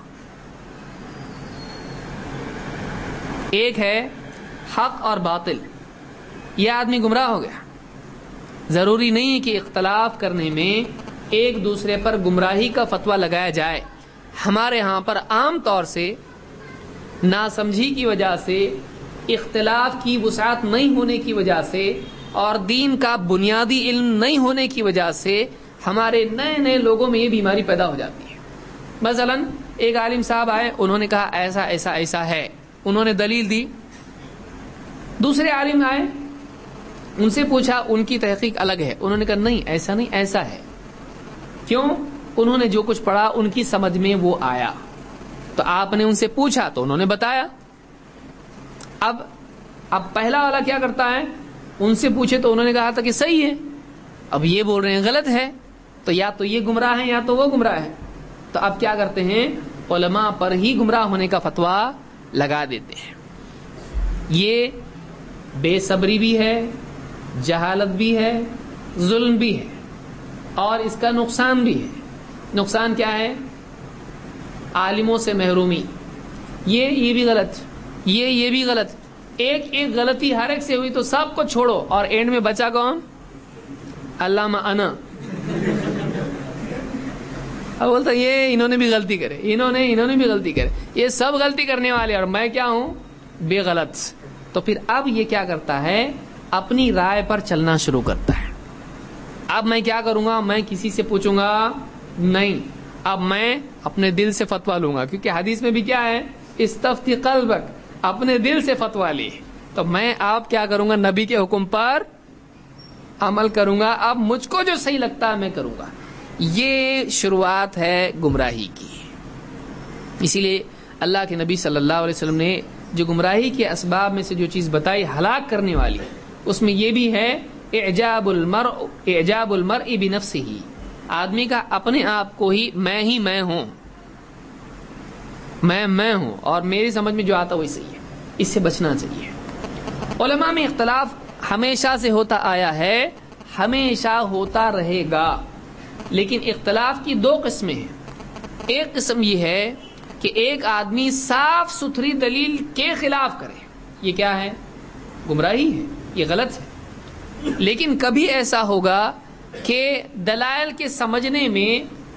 ایک ہے حق اور باطل. یہ آدمی گمراہ ہو گیا. ضروری نہیں ہے کہ اختلاف کرنے میں ایک دوسرے پر گمراہی کا فتویٰ لگایا جائے. ہمارے ہاں پر عام طور سے ناسمجھی کی وجہ سے، اختلاف کی وسعت نہیں ہونے کی وجہ سے اور دین کا بنیادی علم نہیں ہونے کی وجہ سے ہمارے نئے نئے لوگوں میں یہ بیماری پیدا ہو جاتی ہے. مثلا ایک عالم صاحب آئے، انہوں نے کہا ایسا ایسا ایسا ہے، انہوں نے دلیل دی. دوسرے عالم آئے، ان سے پوچھا، ان کی تحقیق الگ ہے، انہوں نے کہا نہیں ایسا نہیں ایسا ہے. کیوں؟ انہوں نے جو کچھ پڑھا ان کی سمجھ میں وہ آیا. تو آپ نے ان سے پوچھا تو انہوں نے بتایا. اب اب پہلا والا کیا کرتا ہے؟ ان سے پوچھے تو انہوں نے کہا تھا کہ صحیح ہے، اب یہ بول رہے ہیں غلط ہے، تو یا تو یہ گمراہ ہے یا تو وہ گمراہ ہے. تو اب کیا کرتے ہیں؟ علماء پر ہی گمراہ ہونے کا فتویٰ لگا دیتے ہیں. یہ بے صبری بھی ہے، جہالت بھی ہے، ظلم بھی ہے، اور اس کا نقصان بھی ہے. نقصان کیا ہے؟ عالموں سے محرومی. یہ یہ بھی غلط، یہ یہ بھی غلط. ایک ایک غلطی ہر ایک سے ہوئی تو سب کو چھوڑو، اور اینڈ میں بچا کون؟ علامہ انا. اب بولتا یہ انہوں نے بھی غلطی کرے، انہوں نے انہوں نے بھی غلطی کرے، یہ سب غلطی کرنے والے اور میں کیا ہوں؟ بے غلط. تو پھر اب یہ کیا کرتا ہے؟ اپنی رائے پر چلنا شروع کرتا ہے. اب میں کیا کروں گا؟ میں کسی سے پوچھوں گا نہیں، اب میں اپنے دل سے فتویٰ لوں گا، کیونکہ حدیث میں بھی کیا ہے؟ استفتی قلبک، اپنے دل سے فتویٰ لی. تو میں آپ کیا کروں گا؟ نبی کے حکم پر عمل کروں گا. اب مجھ کو جو صحیح لگتا ہے میں کروں گا. یہ شروعات ہے گمراہی کی. اسی لیے اللہ کے نبی صلی اللہ علیہ وسلم نے جو گمراہی کے اسباب میں سے جو چیز بتائی ہلاک کرنے والی، اس میں یہ بھی ہے اعجاب المرء اعجاب المرء بنفسہ، آدمی کا اپنے آپ کو ہی میں ہی میں ہوں، میں میں ہوں اور میری سمجھ میں جو آتا وہی صحیح ہے. اس سے بچنا چاہیے. علماء میں اختلاف ہمیشہ سے ہوتا آیا ہے، ہمیشہ ہوتا رہے گا. لیکن اختلاف کی دو قسمیں ہیں. ایک قسم یہ ہے کہ ایک آدمی صاف ستھری دلیل کے خلاف کرے، یہ کیا ہے؟ گمراہی ہے، یہ غلط ہے. لیکن کبھی ایسا ہوگا کہ دلائل کے سمجھنے میں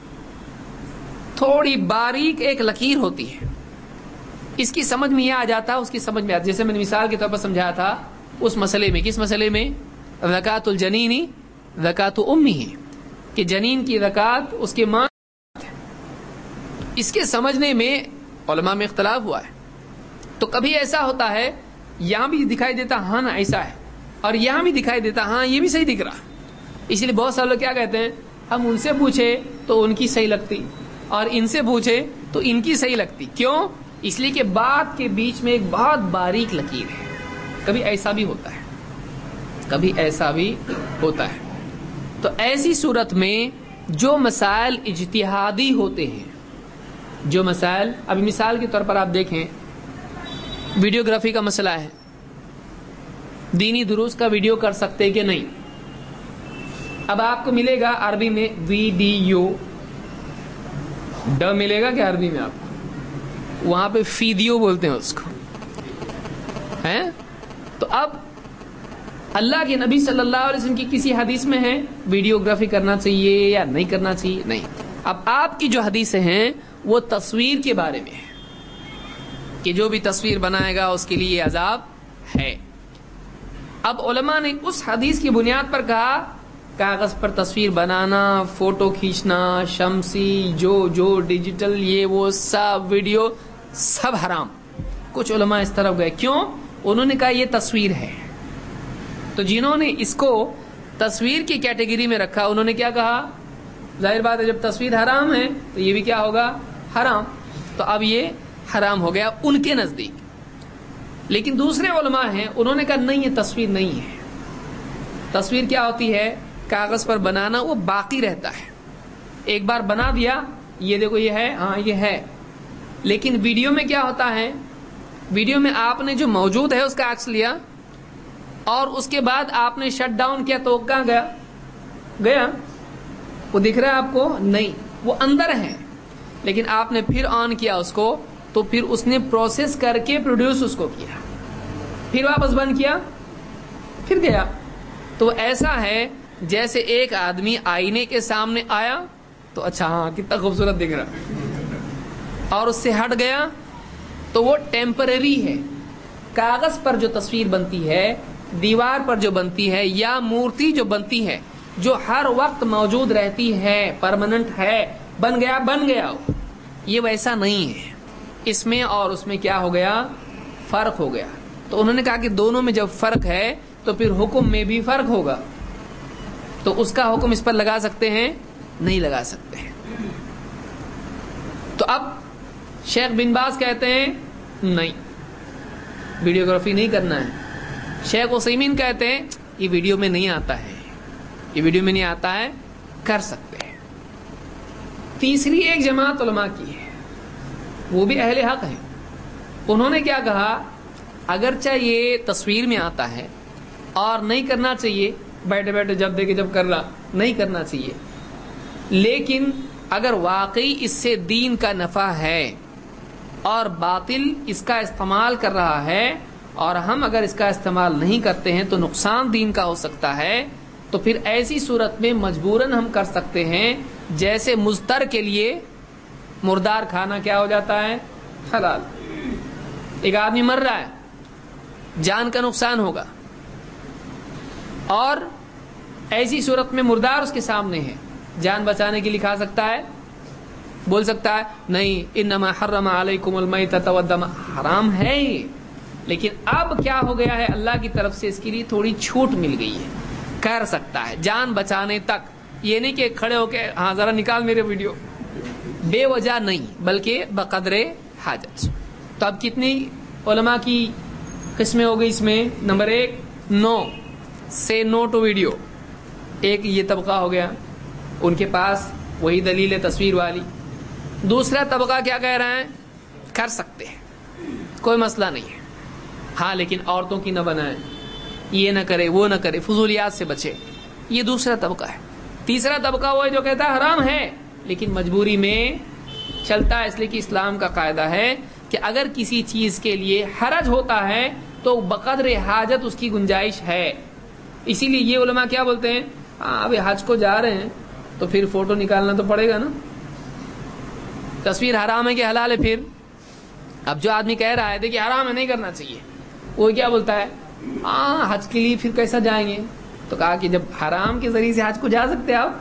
تھوڑی باریک ایک لکیر ہوتی ہے، اس کی سمجھ میں یہ آ جاتا ہے، اس کی سمجھ میں آتا. جیسے میں نے مثال کے طور پر سمجھایا تھا اس مسئلے میں. کس مسئلے میں؟ زکوٰۃ الجنین زکوٰۃ امہ، کہ جنین کی زکوٰۃ اس کے ماں. اس کے سمجھنے میں علماء میں اختلاف ہوا ہے. تو کبھی ایسا ہوتا ہے یہاں بھی دکھائی دیتا ہاں نا ایسا ہے، اور یہاں بھی دکھائی دیتا ہاں یہ بھی صحیح دکھ رہا. اس لیے بہت سارے لوگ کیا کہتے ہیں؟ ہم ان سے پوچھے تو ان کی صحیح لگتی، اور ان سے پوچھے تو ان کی صحیح لگتی. کیوں؟ اس لیے کہ بات کے بیچ میں ایک بہت باریک لکیر ہے. کبھی ایسا بھی ہوتا ہے، کبھی ایسا بھی ہوتا ہے. تو ایسی صورت میں جو مسائل اجتہادی ہوتے ہیں، جو مسائل، ابھی مثال کے طور پر آپ دیکھیں ویڈیوگرافی کا مسئلہ ہے، دینی دروس کا ویڈیو کر سکتے کہ نہیں. اب آپ کو ملے گا عربی میں ویڈیو، ڈ ملے گا کہ عربی میں آپ کو؟ وہاں پہ فیڈیو بولتے ہیں اس کو، ہیں؟ تو اب اللہ کے نبی صلی اللہ علیہ وسلم کی کسی حدیث میں ہے ویڈیوگرافی کرنا چاہیے یا نہیں کرنا چاہیے؟ نہیں. اب آپ کی جو حدیثیں ہیں وہ تصویر کے بارے میں ہے کہ جو بھی تصویر بنائے گا اس کے لیے عذاب ہے. اب علماء نے اس حدیث کی بنیاد پر کہا کاغذ پر تصویر بنانا، فوٹو کھینچنا، شمسی، جو جو ڈیجیٹل، یہ وہ سب ویڈیو سب حرام. کچھ علماء اس طرف گئے. کیوں؟ انہوں نے کہا یہ تصویر ہے. تو جنہوں نے اس کو تصویر کی کیٹیگری میں رکھا انہوں نے کیا کہا؟ ظاہر بات ہے جب تصویر حرام ہے تو یہ بھی کیا ہوگا؟ حرام. تو اب یہ حرام ہو گیا ان کے نزدیک. لیکن دوسرے علماء ہیں انہوں نے کہا نہیں یہ تصویر نہیں ہے. تصویر کیا ہوتی ہے؟ کاغذ پر بنانا وہ باقی رہتا ہے. ایک بار بنا دیا یہ دیکھو یہ ہے، ہاں یہ ہے. لیکن ویڈیو میں کیا ہوتا ہے؟ ویڈیو میں آپ نے جو موجود ہے اس کا عکس لیا اور اس کے بعد آپ نے شٹ ڈاؤن کیا تو کہاں گیا؟ گیا وہ دکھ رہا ہے آپ کو؟ نہیں، وہ اندر ہے. لیکن آپ نے پھر آن کیا اس کو تو پھر اس نے پروسیس کر کے پروڈیوس اس کو کیا، پھر واپس بند کیا پھر گیا. تو ایسا ہے جیسے ایک آدمی آئینے کے سامنے آیا تو اچھا ہاں کتنا خوبصورت دکھ رہا، اور اس سے ہٹ گیا تو وہ ٹیمپرری ہے. کاغذ پر جو تصویر بنتی ہے، دیوار پر جو بنتی ہے، یا مورتی جو بنتی ہے جو ہر وقت موجود رہتی ہے، پرماننٹ ہے، بن گیا بن گیا، یہ ویسا نہیں ہے. اس میں اور اس میں کیا ہو گیا؟ فرق ہو گیا. تو انہوں نے کہا کہ دونوں میں جب فرق ہے تو پھر حکم میں بھی فرق ہوگا. تو اس کا حکم اس پر لگا سکتے ہیں؟ نہیں لگا سکتے ہیں. تو اب شیخ بن باز کہتے ہیں نہیں، ویڈیوگرافی نہیں کرنا ہے. شیخ عثیمین کہتے ہیں یہ ویڈیو میں نہیں آتا ہے، یہ ویڈیو میں نہیں آتا ہے، کر سکتے ہیں. تیسری ایک جماعت علماء کی ہے، وہ بھی اہل حق ہیں. انہوں نے کیا کہا؟ اگرچہ یہ تصویر میں آتا ہے اور نہیں کرنا چاہیے، بیٹھے بیٹھے جب دیکھے جب کر رہا، نہیں کرنا چاہیے، لیکن اگر واقعی اس سے دین کا نفع ہے اور باطل اس کا استعمال کر رہا ہے اور ہم اگر اس کا استعمال نہیں کرتے ہیں تو نقصان دین کا ہو سکتا ہے، تو پھر ایسی صورت میں مجبوراً ہم کر سکتے ہیں. جیسے مضطر کے لیے مردار کھانا کیا ہو جاتا ہے؟ حلال. ایک آدمی مر رہا ہے، جان کا نقصان ہوگا، اور ایسی صورت میں مردار اس کے سامنے ہے، جان بچانے کے لیے کھا سکتا ہے؟ بول سکتا ہے نہیں انما حرم علیکم المیتۃ والدم، حرام ہے یہ. لیکن اب کیا ہو گیا ہے؟ اللہ کی طرف سے اس کے لیے تھوڑی چھوٹ مل گئی ہے، کر سکتا ہے جان بچانے تک. یہ نہیں کہ کھڑے ہو کے ہاں ذرا نکال میرے ویڈیو، بے وجہ نہیں، بلکہ بقدر حاجت. تو اب کتنی علماء کی قسمیں ہو گئی اس میں؟ نمبر ایک، نو سے نو ٹو ویڈیو. ایک یہ طبقہ ہو گیا، ان کے پاس وہی دلیل ہے تصویر والی. دوسرا طبقہ کیا کہہ رہے ہیں؟ کر سکتے ہیں، کوئی مسئلہ نہیں ہے، ہاں لیکن عورتوں کی نہ بنائیں، یہ نہ کرے وہ نہ کرے، فضولیات سے بچے. یہ دوسرا طبقہ ہے. تیسرا طبقہ وہ ہے جو کہتا ہے حرام ہے لیکن مجبوری میں چلتا ہے، اس لیے کہ اسلام کا قاعدہ ہے کہ اگر کسی چیز کے لیے حرج ہوتا ہے تو بقدر حاجت اس کی گنجائش ہے. اسی لیے یہ علماء کیا بولتے ہیں؟ ہاں ابھی حج کو جا رہے ہیں تو پھر فوٹو نکالنا تو پڑے گا نا. تصویر حرام ہے کہ حلال ہے؟ پھر اب جو آدمی کہہ رہا ہے دیکھیے حرام ہے نہیں کرنا چاہیے، وہ کیا بولتا ہے؟ ہاں حج کے لیے پھر کیسا جائیں گے؟ تو کہا کہ جب حرام کے ذریعے سے حج کو جا سکتے آپ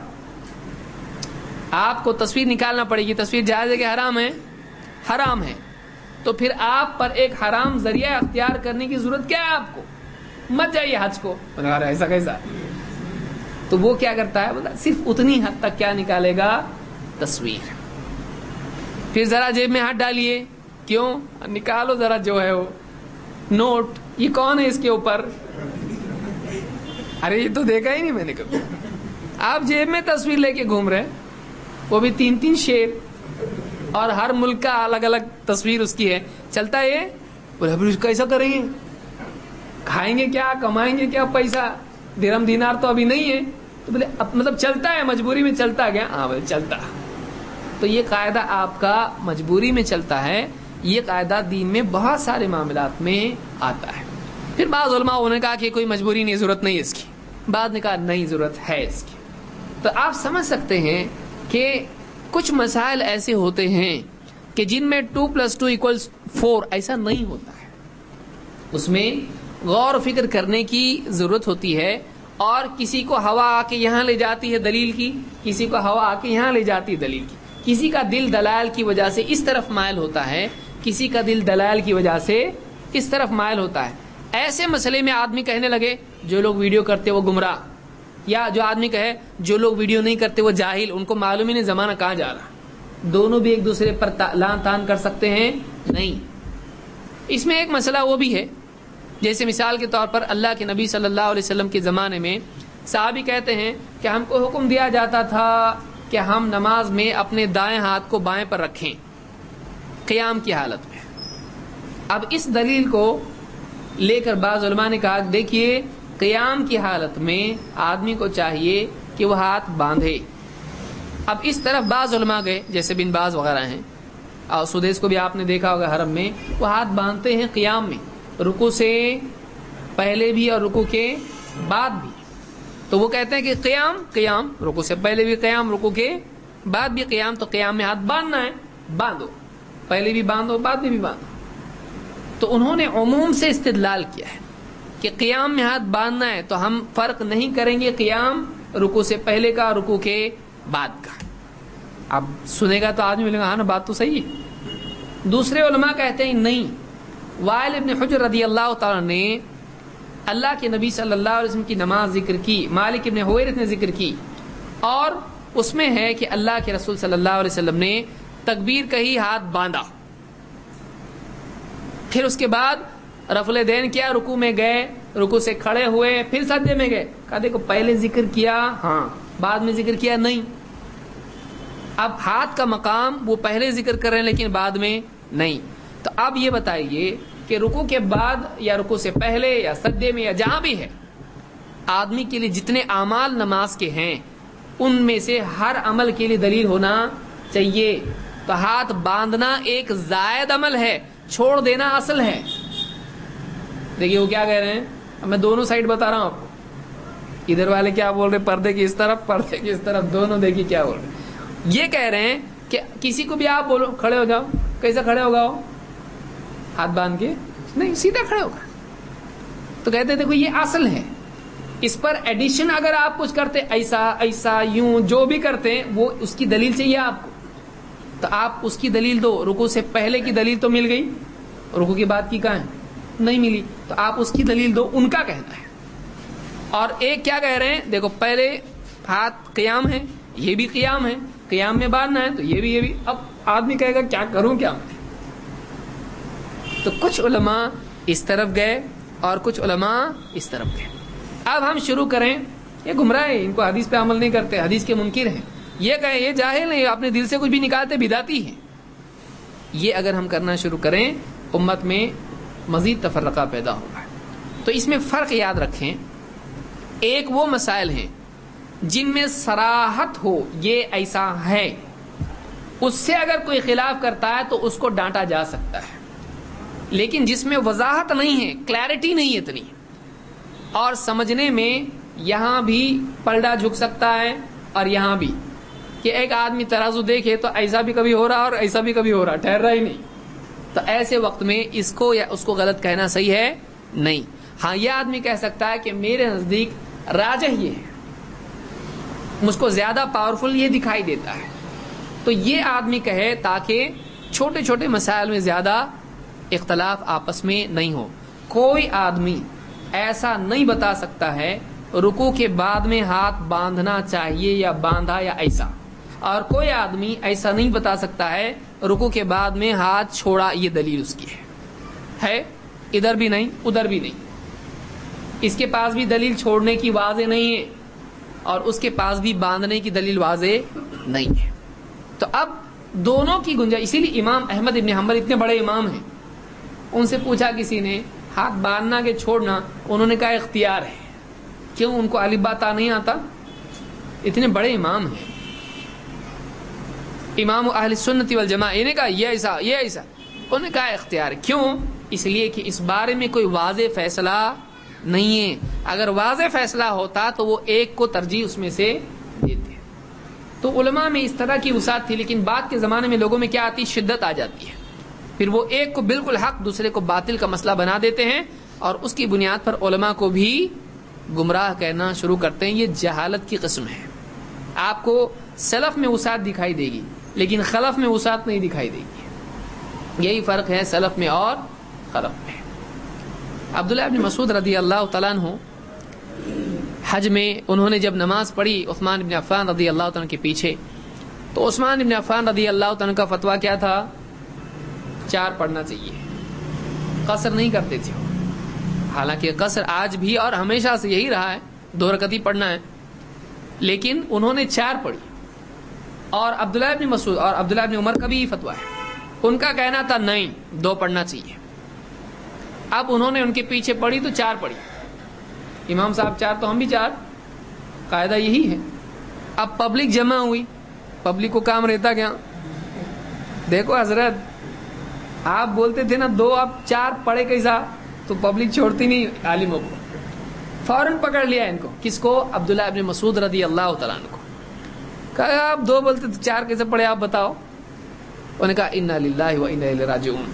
آپ کو تصویر نکالنا پڑے گی. تصویر جائز ہے کہ حرام ہے؟ حرام ہے. تو پھر آپ پر ایک حرام ذریعہ اختیار کرنے کی ضرورت کیا ہے؟ آپ کو مت جائیے حج کو. ایسا کیسا؟ تو وہ کیا کرتا ہے؟ بتا صرف اتنی حد تک کیا نکالے گا؟ تصویر. پھر ذرا جیب میں ہاتھ ڈالیے، کیوں؟ نکالو ذرا جو ہے وہ نوٹ، یہ کون ہے اس کے اوپر؟ ارے یہ تو دیکھا ہی نہیں میں نے کبھی. آپ جیب میں تصویر لے کے گھوم رہے، وہ بھی تین تین شیر، اور ہر ملک کا الگ الگ تصویر اس کی ہے. چلتا ہے یہ؟ بولے پھر کیسا کریں گے؟ کھائیں گے کیا؟ کمائیں گے کیا پیسہ؟ درہم دینار تو ابھی نہیں ہے. تو بولے مطلب چلتا ہے، مجبوری میں چلتا گیا. ہاں بولے چلتا. تو یہ قاعدہ آپ کا مجبوری میں چلتا ہے. یہ قاعدہ دین میں بہت سارے معاملات میں آتا ہے. پھر بعض علماء نے کہا کہ کوئی مجبوری نہیں، ضرورت نہیں اس کی. بعد نے کہا نہیں ضرورت ہے اس کی. تو آپ سمجھ سکتے ہیں کہ کچھ مسائل ایسے ہوتے ہیں کہ جن میں two plus two equals four ایسا نہیں ہوتا ہے، اس میں غور و فکر کرنے کی ضرورت ہوتی ہے. اور کسی کو ہوا آ کے یہاں لے جاتی ہے دلیل کی، کسی کو ہوا آ کے یہاں لے جاتی ہے دلیل کی. کسی کا دل دلائل کی وجہ سے اس طرف مائل ہوتا ہے، کسی کا دل دلائل کی وجہ سے اس طرف مائل ہوتا ہے. ایسے مسئلے میں آدمی کہنے لگے جو لوگ ویڈیو کرتے وہ گمراہ، یا جو آدمی کہے جو لوگ ویڈیو نہیں کرتے وہ جاہل، ان کو معلوم ہی نہیں زمانہ کہاں جا رہا. دونوں بھی ایک دوسرے پر لان تان کر سکتے ہیں؟ نہیں. اس میں ایک مسئلہ وہ بھی ہے، جیسے مثال کے طور پر اللہ کے نبی صلی اللہ علیہ وسلم کے زمانے میں صحابی کہتے ہیں کہ ہم کو حکم دیا جاتا تھا کہ ہم نماز میں اپنے دائیں ہاتھ کو بائیں پر رکھیں قیام کی حالت میں. اب اس دلیل کو لے کر بعض علماء نے کہا دیکھیے قیام کی حالت میں آدمی کو چاہیے کہ وہ ہاتھ باندھے، اب اس طرف بعض علماء گئے جیسے بن باز وغیرہ ہیں، اور سدیس کو بھی آپ نے دیکھا ہوگا حرم میں وہ ہاتھ باندھتے ہیں قیام میں، رکوع سے پہلے بھی اور رکوع کے بعد بھی. تو وہ کہتے ہیں کہ قیام قیام رکوع سے پہلے بھی قیام، رکوع کے بعد بھی قیام، تو قیام میں ہاتھ باندھنا ہے، باندھو، پہلے بھی باندھو بعد میں بھی باندھو. تو انہوں نے عموم سے استدلال کیا ہے کہ قیام میں ہاتھ باندھنا ہے تو ہم فرق نہیں کریں گے قیام رکوع سے پہلے کا رکوع کے بعد کا. اب سنے گا تو آدمی ملے گا ہاں نا بات تو صحیح ہے. دوسرے علماء کہتے ہیں نہیں، وائل ابن حجر رضی اللہ تعالیٰ نے اللہ کے نبی صلی اللہ علیہ وسلم کی نماز ذکر کی، مالک ابن حویرث نے ذکر کی، اور اس میں ہے کہ اللہ کے رسول صلی اللہ علیہ وسلم نے تکبیر کہی، ہاتھ باندھا، پھر اس کے بعد رفع الیدین کیا، رکوع میں گئے، رکوع سے کھڑے ہوئے، پھر سجدے میں گئے. کہا دیکھو پہلے ذکر کیا ہاں، بعد میں ذکر کیا نہیں. اب ہاتھ کا مقام وہ پہلے ذکر کر رہے ہیں لیکن بعد میں نہیں. تو اب یہ بتائیے کہ رکوع کے بعد یا رکوع سے پہلے یا سجدے میں یا جہاں بھی ہے، آدمی کے لیے جتنے اعمال نماز کے ہیں ان میں سے ہر عمل کے لیے دلیل ہونا چاہیے. تو ہاتھ باندھنا ایک زائد عمل ہے، چھوڑ دینا اصل ہے. دیکھیے وہ کیا کہہ رہے ہیں، اب میں دونوں سائڈ بتا رہا ہوں آپ کو. ادھر والے کیا بول رہے ہیں، پردے کی اس طرف، پردے کی اس طرف، دونوں دیکھیے کیا بول رہے ہیں. یہ کہہ رہے ہیں کہ کسی کو بھی آپ بولو کھڑے ہو جاؤ، کیسے کھڑے ہوگا وہ، ہاتھ باندھ کے نہیں، سیدھا کھڑے ہوگا. تو کہتے ہیں دیکھو یہ اصل ہے، اس پر ایڈیشن اگر آپ کچھ کرتے ایسا ایسا یوں جو بھی کرتے ہیں وہ اس کی دلیل چاہیے آپ کو. تو آپ اس کی دلیل دو. رکوع سے پہلے کی دلیل تو مل گئی، رکوع کی بعد کی کہاں ہے، نہیں ملی. تو آپ اس کی دلیل دو، ان کا کہنا ہے. اور ایک کیا کہہ رہے ہیں، دیکھو پہلے ہاتھ قیام ہے، یہ بھی قیام ہے، قیام میں باندھنا ہے تو یہ بھی یہ بھی. اب آدمی کہے گا کیا کروں کیا میں. تو کچھ علماء اس طرف گئے اور کچھ علماء اس طرف گئے. اب ہم شروع کریں، یہ گمراہ ہیں، ان کو حدیث پہ عمل نہیں کرتے، حدیث کے منکر ہیں، یہ کہیں یہ جاہل ہیں، اپنے دل سے کچھ بھی نکالتے بدعتی ہیں. یہ اگر ہم کرنا شروع کریں امت میں مزید تفرقہ پیدا ہوگا. تو اس میں فرق یاد رکھیں، ایک وہ مسائل ہیں جن میں صراحت ہو یہ ایسا ہے، اس سے اگر کوئی خلاف کرتا ہے تو اس کو ڈانٹا جا سکتا ہے. لیکن جس میں وضاحت نہیں ہے، کلیئرٹی نہیں ہے اتنی، اور سمجھنے میں یہاں بھی پلڑا جھک سکتا ہے اور یہاں بھی، کہ ایک آدمی ترازو دیکھے تو ایسا بھی کبھی ہو رہا اور ایسا بھی کبھی ہو رہا، ٹھہر رہا ہی نہیں. تو ایسے وقت میں اس کو یا اس کو غلط کہنا صحیح ہے نہیں. ہاں یہ آدمی کہہ سکتا ہے کہ میرے نزدیک راجح یہ ہے، مجھ کو زیادہ پاورفل یہ دکھائی دیتا ہے. تو یہ آدمی کہے تاکہ چھوٹے چھوٹے مسائل میں زیادہ اختلاف آپس میں نہیں ہو. کوئی آدمی ایسا نہیں بتا سکتا ہے رکوع کے بعد میں ہاتھ باندھنا چاہیے یا باندھا یا ایسا، اور کوئی آدمی ایسا نہیں بتا سکتا ہے رکوع کے بعد میں ہاتھ چھوڑا، یہ دلیل اس کی ہے ہے ادھر بھی نہیں ادھر بھی نہیں. اس کے پاس بھی دلیل چھوڑنے کی واضح نہیں ہے اور اس کے پاس بھی باندھنے کی دلیل واضح نہیں ہے. تو اب دونوں کی گنجائش، اسی لیے امام احمد ابن حنبل اتنے بڑے امام ہیں، ان سے پوچھا کسی نے ہاتھ باندھنا کہ چھوڑنا، انہوں نے کہا اختیار ہے. کیوں، ان کو الف با تا نہیں آتا، اتنے بڑے امام ہیں، امام اہل سنت والجماعہ. انہوں نے کہا یہ ایسا یہ ایسا، انہوں نے کہا اختیار. کیوں، اس لیے کہ اس بارے میں کوئی واضح فیصلہ نہیں ہے. اگر واضح فیصلہ ہوتا تو وہ ایک کو ترجیح اس میں سے دیتے. تو علماء میں اس طرح کی وسعت تھی، لیکن بعد کے زمانے میں لوگوں میں کیا آتی، شدت آ جاتی ہے. پھر وہ ایک کو بالکل حق دوسرے کو باطل کا مسئلہ بنا دیتے ہیں اور اس کی بنیاد پر علماء کو بھی گمراہ کہنا شروع کرتے ہیں. یہ جہالت کی قسم ہے. آپ کو سلف میں وسعت دکھائی دے گی لیکن خلف میں وسعت نہیں دکھائی دے گی. یہی فرق ہے سلف میں اور خلف میں. عبداللہ ابن مسعود رضی اللہ تعالیٰ عنہ حج میں انہوں نے جب نماز پڑھی عثمان بن عفان رضی اللہ تعالیٰ کے پیچھے، تو عثمان بن عفان رضی اللہ تعالیٰ کا فتویٰ کیا تھا، چار پڑھنا چاہیے، قصر نہیں کرتے تھے. حالانکہ قصر آج بھی اور ہمیشہ سے یہی رہا ہے، دو رکعت ہی پڑھنا ہے، لیکن انہوں نے چار پڑھی. اور عبداللہ ابن مسعود اور عبداللہ ابن عمر کا بھی فتویٰ ہے، ان کا کہنا تھا نہیں دو پڑھنا چاہیے. اب انہوں نے ان کے پیچھے پڑھی تو چار پڑھی. امام صاحب چار تو ہم بھی چار، قاعدہ یہی ہے. اب پبلک جمع ہوئی پبلک کو کام رہتا کیا. دیکھو حضرت, آپ بولتے تھے نا دو آپ چار پڑھے کیسا, تو پبلک چھوڑتی نہیں عالموں کو, فوراً پکڑ لیا ان کو. کس کو؟ عبداللہ ابن مسعود رضی اللہ تعالیٰ عنہ کو. کہا آپ دو بولتے تھے چار کیسے پڑھے آپ بتاؤ. انہوں نے کہا انا للہ و انا الیہ راجعون,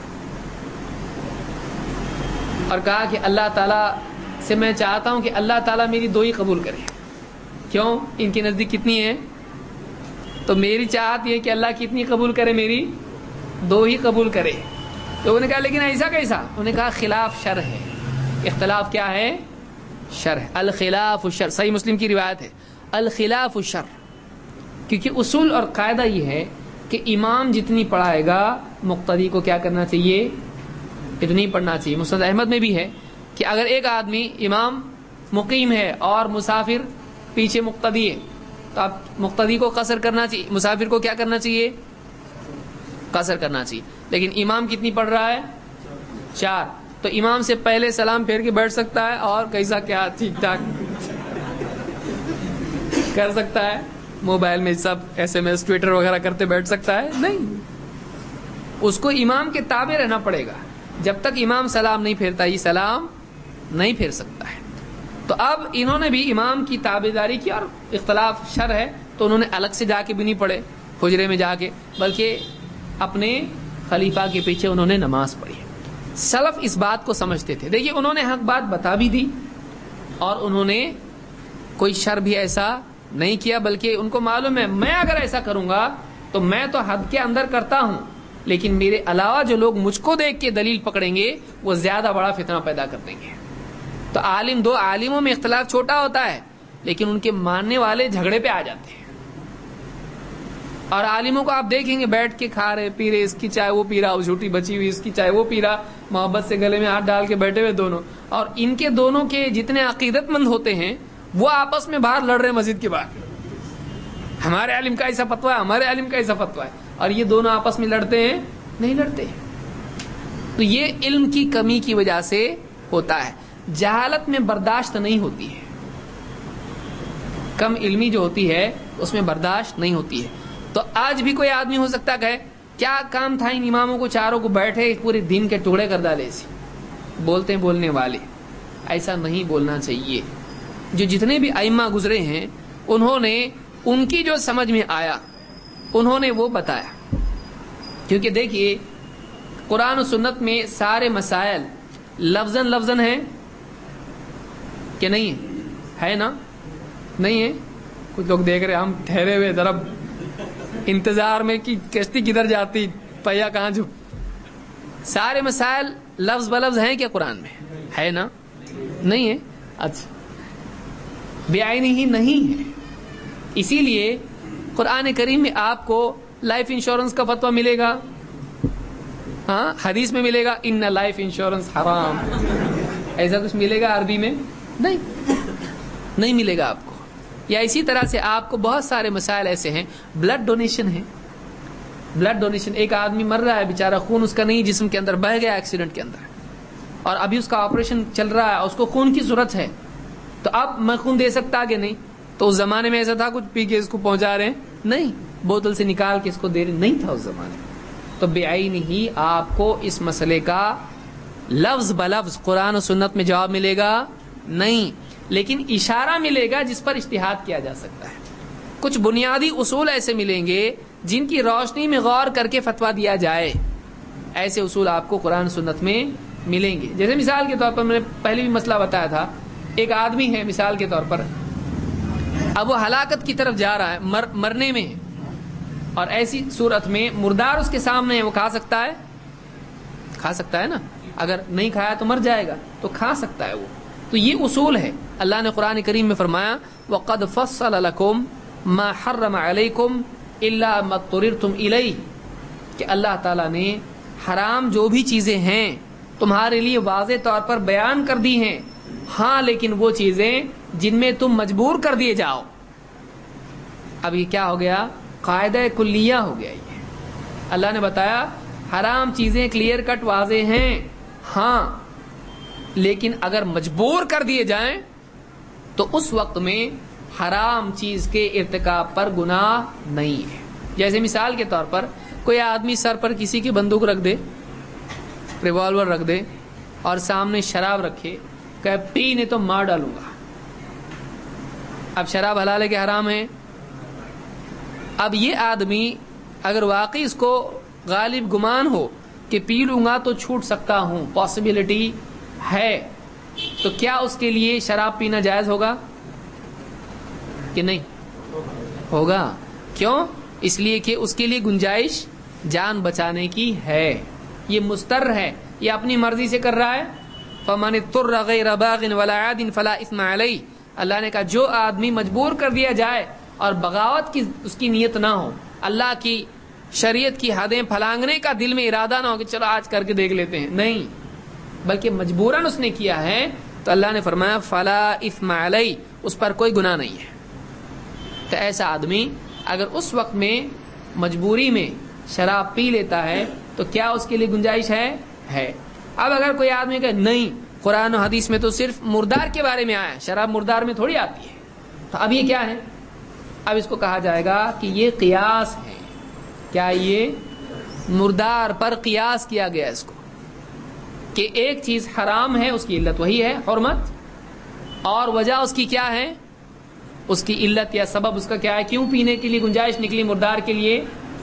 اور کہا کہ اللہ تعالیٰ سے میں چاہتا ہوں کہ اللہ تعالیٰ میری دو ہی قبول کرے. کیوں؟ ان کے نزدیک کتنی ہے؟ تو میری چاہت یہ کہ اللہ کتنی قبول کرے؟ میری دو ہی قبول کرے. تو انہوں نے کہا لیکن ایسا کیسا؟ انہوں نے کہا خلاف شر ہے. اختلاف کیا ہے؟ شر ہے. الخلاف شر, صحیح مسلم کی روایت ہے, الخلاف شر. کیونکہ اصول اور قاعدہ یہ ہے کہ امام جتنی پڑھائے گا مقتدی کو کیا کرنا چاہیے؟ اتنی پڑھنا چاہیے. مسند احمد میں بھی ہے کہ اگر ایک آدمی امام مقیم ہے اور مسافر پیچھے مقتدی ہے تو آپ مقتدی کو قصر کرنا چاہیے, مسافر کو کیا کرنا چاہیے؟ قصر کرنا چاہیے. لیکن امام کتنی پڑھ رہا ہے؟ چار. تو امام سے پہلے سلام پھیر کے بیٹھ سکتا ہے اور کیسا کیا ٹھیک ٹھاک کر سکتا ہے, موبائل میں سب ایس ایم ایس ٹویٹر وغیرہ کرتے بیٹھ سکتا ہے؟ نہیں, اس کو امام کے تابع رہنا پڑے گا. جب تک امام سلام نہیں پھیرتا یہ سلام نہیں پھیر سکتا ہے. تو اب انہوں نے بھی امام کی تابعداری کی, اور اختلاف شر ہے تو انہوں نے الگ سے جا کے بھی نہیں پڑھے حجرے میں جا کے, بلکہ اپنے خلیفہ کے پیچھے انہوں نے نماز پڑھی. سلف اس بات کو سمجھتے تھے. دیکھیے انہوں نے حق بات بتا بھی دی اور انہوں نے کوئی شر بھی ایسا نہیں کیا, بلکہ ان کو معلوم ہے میں اگر ایسا کروں گا تو میں تو حد کے اندر کرتا ہوں, لیکن میرے علاوہ جو لوگ مجھ کو دیکھ کے دلیل پکڑیں گے وہ زیادہ بڑا فتنہ پیدا کر دیں گے. تو عالم دو عالموں میں اختلاف چھوٹا ہوتا ہے لیکن ان کے ماننے والے جھگڑے پہ آ جاتے ہیں. اور عالموں کو آپ دیکھیں گے بیٹھ کے کھا رہے پی رہے, اس کی چائے وہ پی رہا, جھوٹی بچی ہوئی اس کی چائے وہ پی رہا, محبت سے گلے میں ہاتھ ڈال کے بیٹھے ہوئے دونوں. اور ان کے دونوں کے جتنے عقیدت مند ہوتے ہیں وہ آپس میں باہر لڑ رہے مسجد کے باہر, ہمارے عالم کا ایسا فتویٰ ہے, ہمارے عالم کا ایسا فتویٰ ہے, اور یہ دونوں آپس میں لڑتے ہیں؟ نہیں لڑتے. تو یہ علم کی کمی کی وجہ سے ہوتا ہے. جہالت میں برداشت نہیں ہوتی ہے, کم علمی جو ہوتی ہے اس میں برداشت نہیں ہوتی ہے. تو آج بھی کوئی آدمی ہو سکتا ہے کیا کام تھا ان اماموں کو چاروں کو بیٹھے پورے دن کے ٹکڑے کر ڈالے, ایسے بولتے ہیں بولنے والے. ایسا نہیں بولنا چاہیے. جو جتنے بھی ائمہ گزرے ہیں انہوں نے ان کی جو سمجھ میں آیا انہوں نے وہ بتایا. کیونکہ دیکھیے قرآن و سنت میں سارے مسائل لفظاً لفظاً ہیں کہ نہیں ہے؟ نا نہیں ہے. کچھ لوگ دیکھ رہے ہم ٹھہرے ہوئے ذرا انتظار میں کہ کشتی کدھر جاتی, پہیا کہاں جو. سارے مسائل لفظ بلفظ ہیں کیا قرآن میں؟ ہے نا؟ نہیں ہے. اچھا بعینی ہی نہیں ہے. اسی لیے قرآن کریم میں آپ کو لائف انشورنس کا فتویٰ ملے گا, ہاں حدیث میں ملے گا ان لائف انشورنس حرام, ایسا کچھ ملے گا عربی میں؟ نہیں نہیں ملے گا آپ کو. یا اسی طرح سے آپ کو بہت سارے مسائل ایسے ہیں. بلڈ ڈونیشن ہے, بلڈ ڈونیشن, ایک آدمی مر رہا ہے بیچارہ, خون اس کا نہیں جسم کے اندر بہہ گیا ایکسیڈنٹ کے اندر, اور ابھی اس کا آپریشن چل رہا ہے, اس کو خون کی ضرورت ہے, تو اب میں خون دے سکتا کہ نہیں؟ تو اس زمانے میں ایسا تھا کچھ پی کے اس کو پہنچا رہے ہیں؟ نہیں, بوتل سے نکال کے اس کو دے رہے نہیں تھا اس زمانے میں. تو بعین ہی آپ کو اس مسئلے کا لفظ بلفظ قرآن و سنت میں جواب ملے گا نہیں, لیکن اشارہ ملے گا جس پر اجتہاد کیا جا سکتا ہے. کچھ بنیادی اصول ایسے ملیں گے جن کی روشنی میں غور کر کے فتویٰ دیا جائے, ایسے اصول آپ کو قرآن و سنت میں ملیں گے. جیسے مثال کے طور پر میں نے پہلے بھی مسئلہ بتایا تھا, ایک آدمی ہے مثال کے طور پر, اب وہ ہلاکت کی طرف جا رہا ہے, مر, مرنے میں ہے, اور ایسی صورت میں مردار اس کے سامنے ہے, وہ کھا سکتا ہے؟ کھا سکتا ہے نا, اگر نہیں کھایا تو مر جائے گا, تو کھا سکتا ہے وہ. تو یہ اصول ہے. اللہ نے قرآن کریم میں فرمایا وَقَدْ فَصَّلَ لَكُمْ مَا حَرَّمَ عَلَيْكُمْ إِلَّا مَا اضْطُرِرْتُمْ إِلَيْهِ, کہ اللہ تعالیٰ نے حرام جو بھی چیزیں ہیں تمہارے لیے واضح طور پر بیان کر دی ہیں, ہاں لیکن وہ چیزیں جن میں تم مجبور کر دیے جاؤ. اب یہ کیا ہو گیا؟ قاعدہ کلیہ ہو گیا. یہ اللہ نے بتایا حرام چیزیں کلیئر کٹ واضح ہیں, ہاں لیکن اگر مجبور کر دیے جائیں تو اس وقت میں حرام چیز کے ارتکاب پر گناہ نہیں ہے. جیسے مثال کے طور پر کوئی آدمی سر پر کسی کی بندوق رکھ دے، ریوالور رکھ دے اور سامنے شراب رکھے، کہ پی نے تو مار ڈالوں گا. اب شراب حلال ہے کہ حرام ہے؟ اب یہ آدمی اگر واقعی اس کو غالب گمان ہو کہ پی لوں گا تو چھوٹ سکتا ہوں، پاسبلٹی ہے، تو کیا اس کے لیے شراب پینا جائز ہوگا کہ نہیں ہوگا؟ کیوں؟ اس لیے کہ اس کے لیے گنجائش جان بچانے کی ہے، یہ مستر ہے، یہ اپنی مرضی سے کر رہا ہے. فمن اضطر غیر باغ ولا عاد فلا اثم علیہ، اللہ نے کہا جو آدمی مجبور کر دیا جائے اور بغاوت کی اس کی نیت نہ ہو، اللہ کی شریعت کی حدیں پھلانگنے کا دل میں ارادہ نہ ہو کہ چلو آج کر کے دیکھ لیتے ہیں، نہیں، بلکہ مجبوراً اس نے کیا ہے، تو اللہ نے فرمایا فلا اثم علیہ، اس پر کوئی گناہ نہیں ہے. تو ایسا آدمی اگر اس وقت میں مجبوری میں شراب پی لیتا ہے تو کیا اس کے لیے گنجائش ہے؟ ہے. اب اگر کوئی آدمی کہ نہیں قرآن و حدیث میں تو صرف مردار کے بارے میں آیا ہے، شراب مردار میں تھوڑی آتی ہے، تو اب یہ کیا ہے؟ اب اس کو کہا جائے گا کہ یہ قیاس ہے. کیا یہ مردار پر قیاس کیا گیا اس کو کہ ایک چیز حرام ہے، اس کی علت وہی ہے حرمت، اور وجہ اس کی کیا ہے؟ اس کی علت یا سبب اس کا کیا ہے؟ کیوں پینے کے لیے گنجائش نکلی مردار کے لیے؟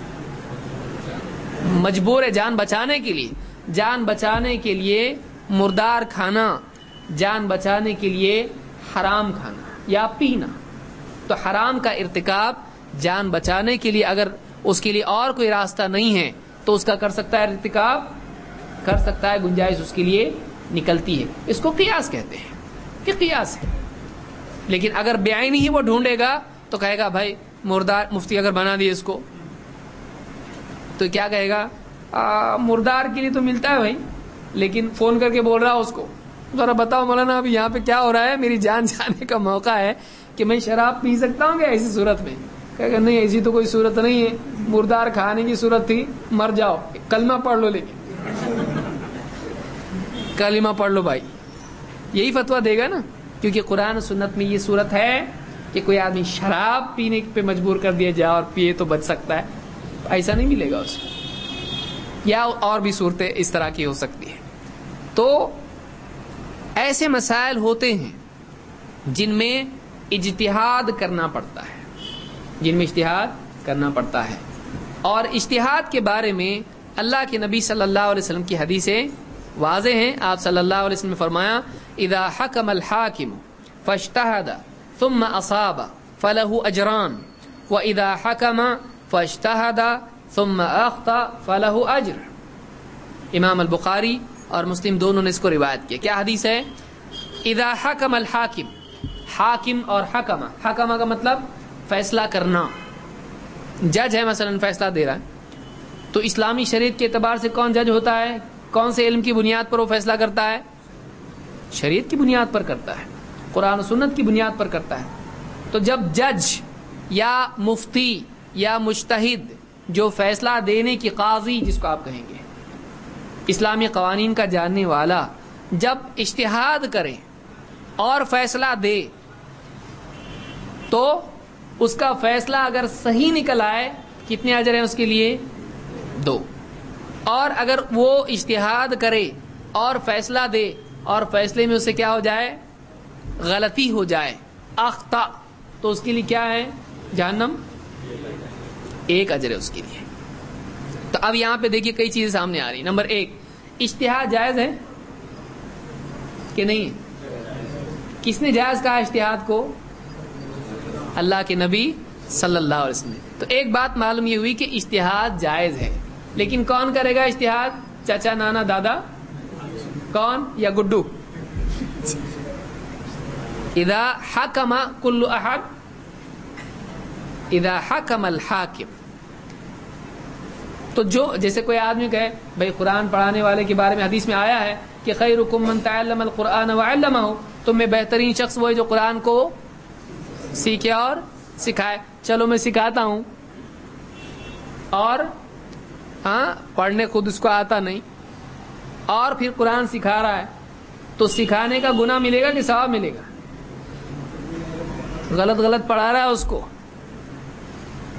مجبور ہے جان بچانے کے لیے. جان بچانے کے لیے مردار کھانا، جان بچانے کے لیے حرام کھانا یا پینا. تو حرام کا ارتکاب جان بچانے کے لیے اگر اس کے لیے اور کوئی راستہ نہیں ہے تو اس کا کر سکتا ہے ارتکاب، کر سکتا ہے، گنجائش اس کے لیے نکلتی ہے. اس کو قیاس کہتے ہیں کہ قیاس ہے. لیکن اگر بعینی ہی وہ ڈھونڈے گا تو کہے گا بھائی مردار، مفتی اگر بنا دیے اس کو تو کیا کہے گا؟ آ, مردار کے لیے تو ملتا ہے بھائی، لیکن فون کر کے بول رہا اس کو ذرا بتاؤ مولانا ابھی یہاں پہ کیا ہو رہا ہے، میری جان جانے کا موقع ہے کہ میں شراب پی سکتا ہوں کیا ایسی صورت میں؟ کہے گا نہیں ایسی تو کوئی صورت نہیں ہے، مردار کھانے کی صورت تھی، مر جاؤ، کلمہ پڑھ لو، لیکن کلمہ پڑھ لو بھائی. یہی فتویٰ دے گا نا، کیونکہ قرآن و سنت میں یہ صورت ہے کہ کوئی آدمی شراب پینے پہ مجبور کر دیا جائے اور پیے تو بچ سکتا ہے، ایسا نہیں ملے گا اس کو. یا اور بھی صورتیں اس طرح کی ہو سکتی ہیں. تو ایسے مسائل ہوتے ہیں جن میں اجتہاد کرنا پڑتا ہے، جن میں اجتہاد کرنا پڑتا ہے. اور اجتہاد کے بارے میں اللہ کے نبی صلی اللہ علیہ وسلم کی حدیثیں واضح ہیں. آپ صلی اللہ علیہ وسلم نے فرمایا اذا حکم الحاکم فاجتہد ثم اصاب فلہ اجران واذا حکم فاجتہد ثم اخطأ فلہ اجر. امام البخاری اور مسلم دونوں نے اس کو روایت کیا. کیا حدیث ہے؟ اذا حکم الحاکم، حاکم اور حکمہ، حکمہ کا مطلب فیصلہ کرنا، جج ہے مثلا فیصلہ دے رہا ہے، تو اسلامی شریعت کے اعتبار سے کون جج ہوتا ہے؟ کون سے علم کی بنیاد پر وہ فیصلہ کرتا ہے؟ شریعت کی بنیاد پر کرتا ہے، قرآن و سنت کی بنیاد پر کرتا ہے. تو جب جج یا مفتی یا مجتہد جو فیصلہ دینے کی قاضی جس کو آپ کہیں گے، اسلامی قوانین کا جاننے والا جب اجتہاد کرے اور فیصلہ دے تو اس کا فیصلہ اگر صحیح نکل آئے کتنے اجر ہیں اس کے لیے؟ دو. اور اگر وہ اجتہاد کرے اور فیصلہ دے اور فیصلے میں اسے کیا ہو جائے؟ غلطی ہو جائے، اخطا، تو اس کے لیے کیا ہے؟ جہنم، ایک اجر ہے اس کے لیے. تو اب یہاں پہ دیکھیے کئی چیزیں سامنے آ رہی. نمبر ایک، اجتہاد جائز ہے کہ نہیں؟ کس نے جائز کہا اجتہاد کو؟ اللہ کے نبی صلی اللہ علیہ وسلم. تو ایک بات معلوم یہ ہوئی کہ اجتہاد جائز ہے، لیکن کون کرے گا اجتہاد؟ چچا، نانا، دادا، کون؟ یا گڈو؟ اذا حکم کل احد، اذا حکم الحاکم. تو جو جیسے کوئی آدمی کہے بھائی قرآن پڑھانے والے کے بارے میں حدیث میں آیا ہے کہ خیرکم من تعلم القرآن وعلمہ، تم میں بہترین شخص وہ ہے جو قرآن کو سیکھے اور سکھائے. چلو میں سکھاتا ہوں، اور ہاں پڑھنے خود اس کو آتا نہیں، اور پھر قرآن سکھا رہا ہے، تو سکھانے کا گناہ ملے گا کہ ثواب ملے گا؟ غلط غلط پڑھا رہا ہے اس کو،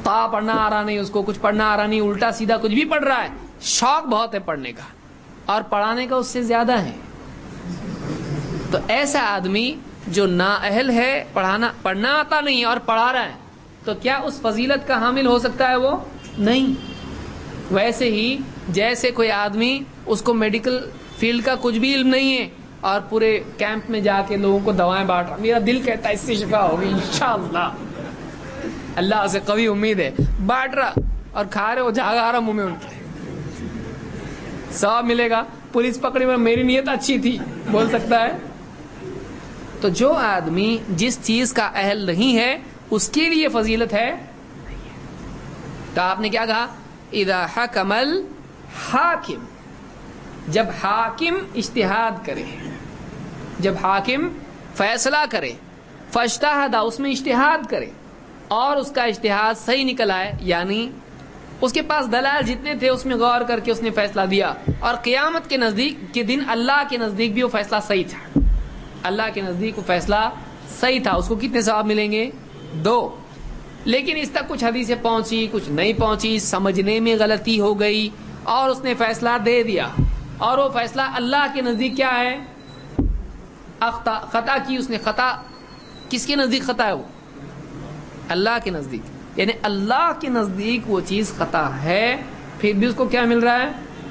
تا پڑھنا آ رہا نہیں اس کو, کچھ پڑھنا آ رہا نہیں, الٹا سیدھا کچھ بھی پڑھ رہا ہے, شوق بہت ہے پڑھنے کا اور پڑھانے کا اس سے زیادہ ہے, تو ایسا آدمی جو نااہل ہے, پڑھانا پڑھنا آتا نہیں اور پڑھا رہا ہے, تو کیا اس فضیلت کا حامل ہو سکتا ہے؟ وہ نہیں. ویسے ہی جیسے کوئی آدمی اس کو میڈیکل فیلڈ کا کچھ بھی علم نہیں ہے اور پورے کیمپ میں جا کے لوگوں کو دوائیں بانٹ رہا, میرا دل کہتا ہے اس سے شفا ہوگی انشاءاللہ, اللہ سے قوی امید ہے, بانٹ رہا اور کھا رہے ہو, جھاگ آ رہا منہ میں ان کے, ثواب ملے گا. پولیس پکڑی میں میری نیت اچھی تھی بول سکتا ہے. تو جو آدمی جس چیز کا اہل نہیں ہے اس کے لیے فضیلت ہے. تو آپ نے کیا کہا؟ اذا حکم الحاکم, جب حاکم اجتہاد کرے, جب حاکم فیصلہ کرے, فاجتہد, اس میں اجتہاد کرے اور اس کا اجتہاد صحیح نکل آئے, یعنی اس کے پاس دلائل جتنے تھے اس میں غور کر کے اس نے فیصلہ دیا, اور قیامت کے نزدیک کے دن اللہ کے نزدیک بھی وہ فیصلہ صحیح تھا, اللہ کے نزدیک وہ فیصلہ صحیح تھا, اس کو کتنے ثواب ملیں گے؟ دو. لیکن اس تک کچھ حدیثیں پہنچی, کچھ نہیں پہنچی, سمجھنے میں غلطی ہو گئی اور اس نے فیصلہ دے دیا, اور وہ فیصلہ اللہ کے نزدیک کیا ہے؟ اخطا, خطا کی اس نے. خطا کس کے نزدیک خطا ہے؟ وہ اللہ کے نزدیک, یعنی اللہ کے نزدیک وہ چیز خطا ہے, پھر بھی اس کو کیا مل رہا ہے؟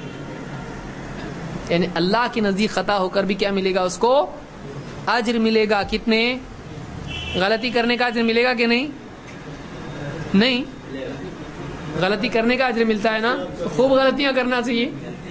یعنی اللہ کے نزدیک خطا ہو کر بھی کیا ملے گا اس کو؟ اجر ملے گا. کتنے؟ غلطی کرنے کا اجر ملے گا کہ نہیں؟ نہیں, غلطی کرنے کا اجر ملتا ہے نا, خوب غلطیاں کرنا چاہیے,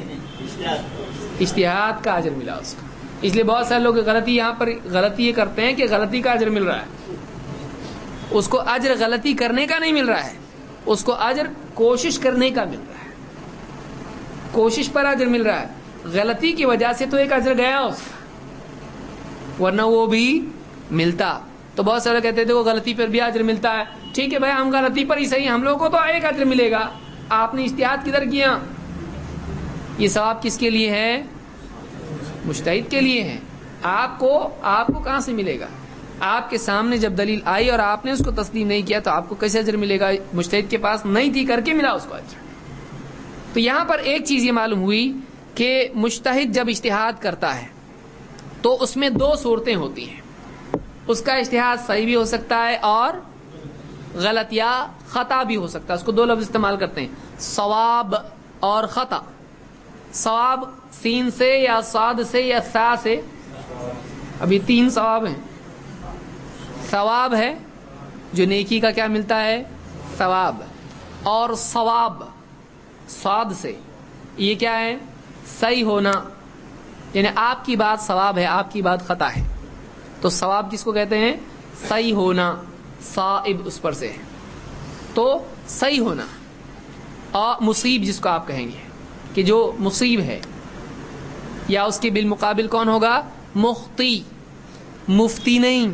اجتہاد کا اجر ملا اس کو. اس لیے بہت سارے لوگ غلطی یہاں پر غلطی یہ کرتے ہیں کہ غلطی کا اجر مل رہا ہے, اس کو اجر غلطی کرنے کا نہیں مل رہا ہے, اس کو اجر کوشش کرنے کا مل رہا ہے, کوشش پر اجر مل رہا ہے. غلطی کی وجہ سے تو ایک اجر گیا اس کا, ورنہ وہ بھی ملتا. تو بہت سارے کہتے تھے وہ غلطی پر بھی اجر ملتا ہے. ٹھیک ہے بھائی, ہم غلطی پر ہی صحیح, ہم لوگوں کو تو ایک اجر ملے گا, آپ نے اجتہاد کدھر کیا؟ یہ ثواب کس کے لیے ہے؟ مجتہد کے لیے ہے. آپ کو آپ کو کہاں سے ملے گا؟ آپ کے سامنے جب دلیل آئی اور آپ نے اس کو تسلیم نہیں کیا تو آپ کو کیسے اجر ملے گا؟ مجتہد کے پاس نہیں تھی, کر کے ملا اس کو اجر. تو یہاں پر ایک چیز یہ معلوم ہوئی کہ مجتہد جب اجتہاد کرتا ہے تو اس میں دو صورتیں ہوتی ہیں, اس کا اجتہاد صحیح بھی ہو سکتا ہے اور غلط یا خطا بھی ہو سکتا ہے. اس کو دو لفظ استعمال کرتے ہیں, ثواب اور خطا. ثواب سین سے یا صاد سے یا سا سے, ابھی تین ثواب ہیں. ثواب ہے جو نیکی کا کیا ملتا ہے؟ ثواب. اور ثواب صاد سے, یہ کیا ہے؟ صحیح ہونا, یعنی آپ کی بات ثواب ہے, آپ کی بات خطا ہے. تو ثواب کس کو کہتے ہیں؟ صحیح ہونا, صائب اس پر سے, تو صحیح ہونا. اور مصیب جس کو آپ کہیں گے کہ جو مصیب ہے, یا اس کے بالمقابل کون ہوگا؟ مخطی, مفتی نہیں,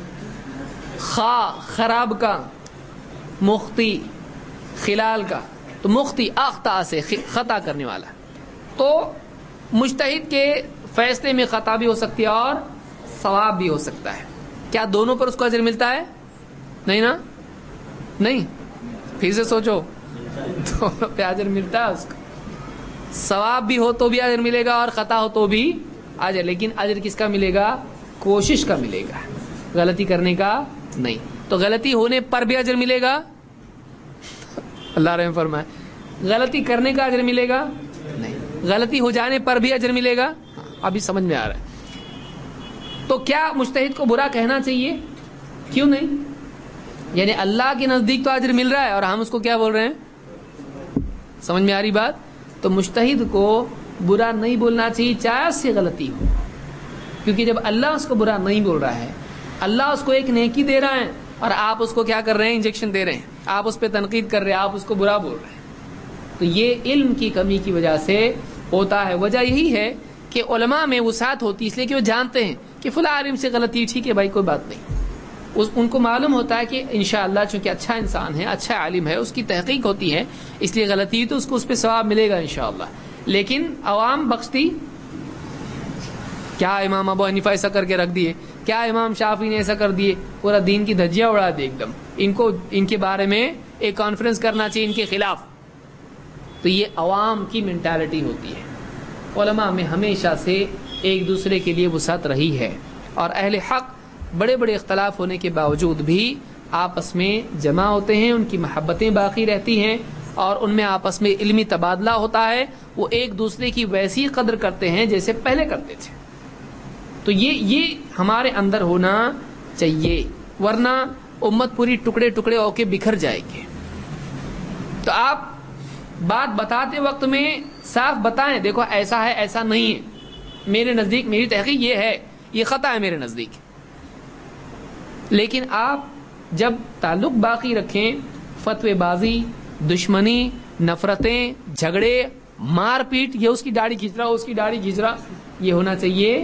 خا خراب کا, مخطی خلال کا. تو مخطی اخطا سے خطا کرنے والا. تو مجتہد کے فیصلے میں خطا بھی ہو سکتی ہے اور ثواب بھی ہو سکتا ہے. کیا دونوں پر اس کو اجر ملتا ہے؟ نہیں نا, نہیں. پھر سے سوچو, دونوں پہ اجر ملتا ہے اس کو. ثواب بھی ہو تو بھی اجر ملے گا اور خطا ہو تو بھی اجر, لیکن اجر کس کا ملے گا؟ کوشش کا ملے گا, غلطی کرنے کا نہیں. تو غلطی ہونے پر بھی اجر ملے گا, اللہ رحم فرمائے. غلطی کرنے کا اجر ملے گا نہیں, غلطی ہو جانے پر بھی اجر ملے گا. ابھی سمجھ میں آ رہا ہے. تو کیا مجتہد کو برا کہنا چاہیے؟ کیوں نہیں؟ یعنی اللہ کے نزدیک تو اجر مل رہا ہے اور ہم اس کو کیا بول رہے ہیں؟ سمجھ میں آ رہی بات؟ تو مجتہد کو برا نہیں بولنا چاہیے چاہے اس سے غلطی ہو, کیونکہ جب اللہ اس کو برا نہیں بول رہا ہے, اللہ اس کو ایک نیکی دے رہا ہے اور آپ اس کو کیا کر رہے ہیں؟ انجیکشن دے رہے ہیں, آپ اس پہ تنقید کر رہے ہیں, آپ اس کو برا بول رہے ہیں. تو یہ علم کی کمی کی وجہ سے ہوتا ہے. وجہ یہی ہے کہ علماء میں وسعت ہوتی ہے, اس لیے کہ وہ جانتے ہیں کہ فلاں عالم سے غلطی, ٹھیک ہے بھائی کوئی بات نہیں. اس ان کو معلوم ہوتا ہے کہ انشاءاللہ چونکہ اچھا انسان ہے, اچھا عالم ہے, اس کی تحقیق ہوتی ہے, اس لیے غلطی تو اس کو اس پہ ثواب ملے گا انشاءاللہ. لیکن عوام بخشتی کیا امام ابو حنیفہ ایسا کر کے رکھ دیے, کیا امام شافعی نے ایسا کر دیے, پورا دین کی دھجیاں اڑا دی ایک دم. ان کو ان کے بارے میں ایک کانفرنس کرنا چاہیے ان کے خلاف. تو یہ عوام کی مینٹالٹی ہوتی ہے. علماء میں ہمیشہ سے ایک دوسرے کے لیے وسعت رہی ہے, اور اہل حق بڑے بڑے اختلاف ہونے کے باوجود بھی آپس میں جمع ہوتے ہیں, ان کی محبتیں باقی رہتی ہیں, اور ان میں آپس میں علمی تبادلہ ہوتا ہے. وہ ایک دوسرے کی ویسی قدر کرتے ہیں جیسے پہلے کرتے تھے. تو یہ یہ ہمارے اندر ہونا چاہیے, ورنہ امت پوری ٹکڑے ٹکڑے ہو کے بکھر جائے گی. تو آپ بات بتاتے وقت میں صاف بتائیں, دیکھو ایسا ہے ایسا نہیں ہے, میرے نزدیک میری تحقیق یہ ہے, یہ خطا ہے میرے نزدیک. لیکن آپ جب تعلق باقی رکھیں, فتوی بازی, دشمنی, نفرتیں, جھگڑے, مار پیٹ, یہ اس کی داڑھی کھینچ رہا اس کی داڑھی کھینچ رہا, یہ ہونا چاہیے,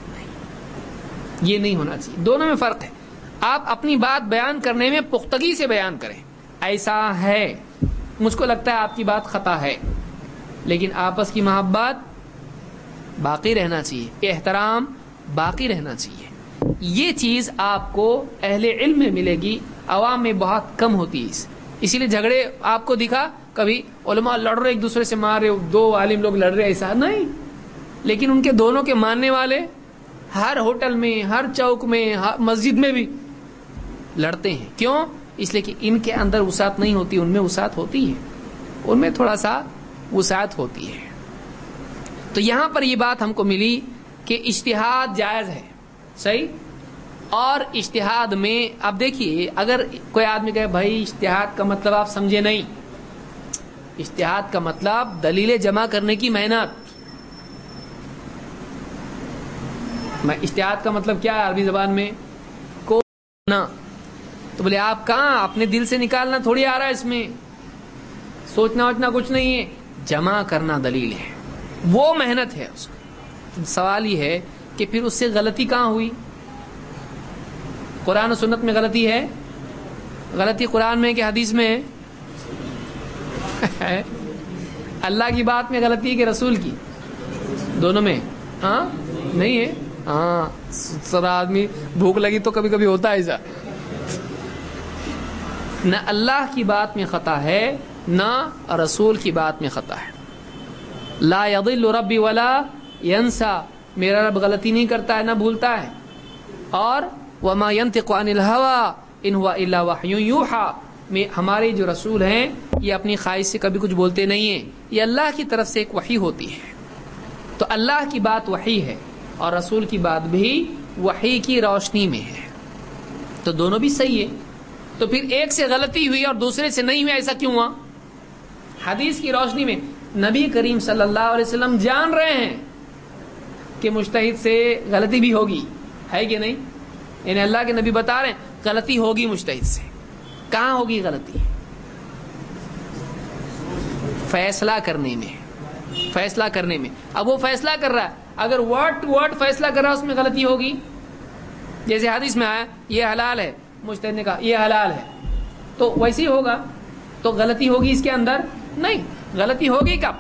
یہ نہیں ہونا چاہیے. دونوں میں فرق ہے. آپ اپنی بات بیان کرنے میں پختگی سے بیان کریں, ایسا ہے, مجھ کو لگتا ہے آپ کی بات خطا ہے, لیکن آپس کی محبت باقی رہنا چاہیے, احترام باقی رہنا چاہیے. یہ چیز آپ کو اہل علم میں ملے گی, عوام میں بہت کم ہوتی ہے. اسی لیے جھگڑے آپ کو دکھا, کبھی علماء لڑ رہے ایک دوسرے سے, مار رہے, دو عالم لوگ لڑ رہے, ایسا نہیں. لیکن ان کے دونوں کے ماننے والے ہر ہوٹل میں, ہر چوک میں, ہر مسجد میں بھی لڑتے ہیں. کیوں؟ اس لیے کہ ان کے اندر وسعت نہیں ہوتی, ان میں وسعت ہوتی ہے, ان میں تھوڑا سا وسعت ہوتی ہے. تو یہاں پر یہ بات ہم کو ملی کہ اجتہاد جائز ہے, صحیح. اور اجتہاد میں اب دیکھیے, اگر کوئی آدمی کہے بھائی اجتہاد کا مطلب آپ سمجھے نہیں, اجتہاد کا مطلب دلیلیں جمع کرنے کی محنت. میں اجتہاد کا مطلب کیا ہے عربی زبان میں؟ کو نا. تو بولے آپ کہاں, اپنے دل سے نکالنا تھوڑی آ رہا ہے, اس میں سوچنا ووچنا کچھ نہیں ہے, جمع کرنا دلیل ہے, وہ محنت ہے اس کو. سوال یہ ہے کہ پھر اس سے غلطی کہاں ہوئی؟ قرآن و سنت میں غلطی ہے؟ غلطی قرآن میں کہ حدیث میں ہے؟ اللہ کی بات میں غلطی ہے کہ رسول کی؟ دونوں میں ہاں نہیں ہے. ہاں سر آدمی بھوک لگی تو کبھی کبھی ہوتا ہے ایسا. نہ اللہ کی بات میں خطا ہے نہ رسول کی بات میں خطا ہے. لا یضل ربی ولا ینسا, میرا رب غلطی نہیں کرتا ہے نہ بھولتا ہے. اور وما ينطق عن الهوى ان هو الا وحی یوحى, ہمارے جو رسول ہیں یہ اپنی خواہش سے کبھی کچھ بولتے نہیں ہیں, یہ اللہ کی طرف سے ایک وحی ہوتی ہے. تو اللہ کی بات وحی ہے اور رسول کی بات بھی وحی کی روشنی میں ہے, تو دونوں بھی صحیح ہے. تو پھر ایک سے غلطی ہوئی اور دوسرے سے نہیں ہوئی, ایسا کیوں ہوا؟ حدیث کی روشنی میں نبی کریم صلی اللہ علیہ وسلم جان رہے ہیں کہ مجتہد سے غلطی بھی ہوگی, ہے کہ نہیں؟ یعنی اللہ کے نبی بتا رہے ہیں غلطی ہوگی مجتہد سے. کہاں ہوگی غلطی؟ فیصلہ کرنے میں, فیصلہ کرنے میں. اب وہ فیصلہ کر رہا ہے, اگر ورڈ ٹو ورڈ فیصلہ کر رہا ہے اس میں غلطی ہوگی. جیسے حدیث میں آیا یہ حلال ہے, مجتہد نے کہا یہ حلال ہے, تو ویسے ہی ہوگا. تو غلطی ہوگی اس کے اندر نہیں. غلطی ہوگی کب؟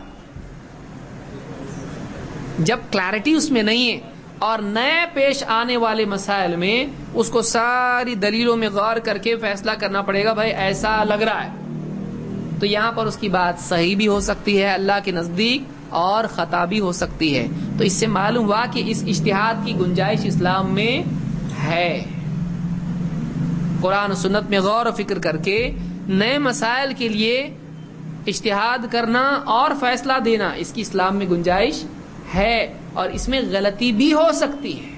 جب کلیرٹی اس میں نہیں ہے, اور نئے پیش آنے والے مسائل میں اس کو ساری دلیلوں میں غور کر کے فیصلہ کرنا پڑے گا. بھائی ایسا لگ رہا ہے, تو یہاں پر اس کی بات صحیح بھی ہو سکتی ہے اللہ کے نزدیک, اور خطا بھی ہو سکتی ہے. تو اس سے معلوم ہوا کہ اس اجتہاد کی گنجائش اسلام میں ہے. قرآن و سنت میں غور و فکر کر کے نئے مسائل کے لیے اجتہاد کرنا اور فیصلہ دینا, اس کی اسلام میں گنجائش ہے, اور اس میں غلطی بھی ہو سکتی ہے.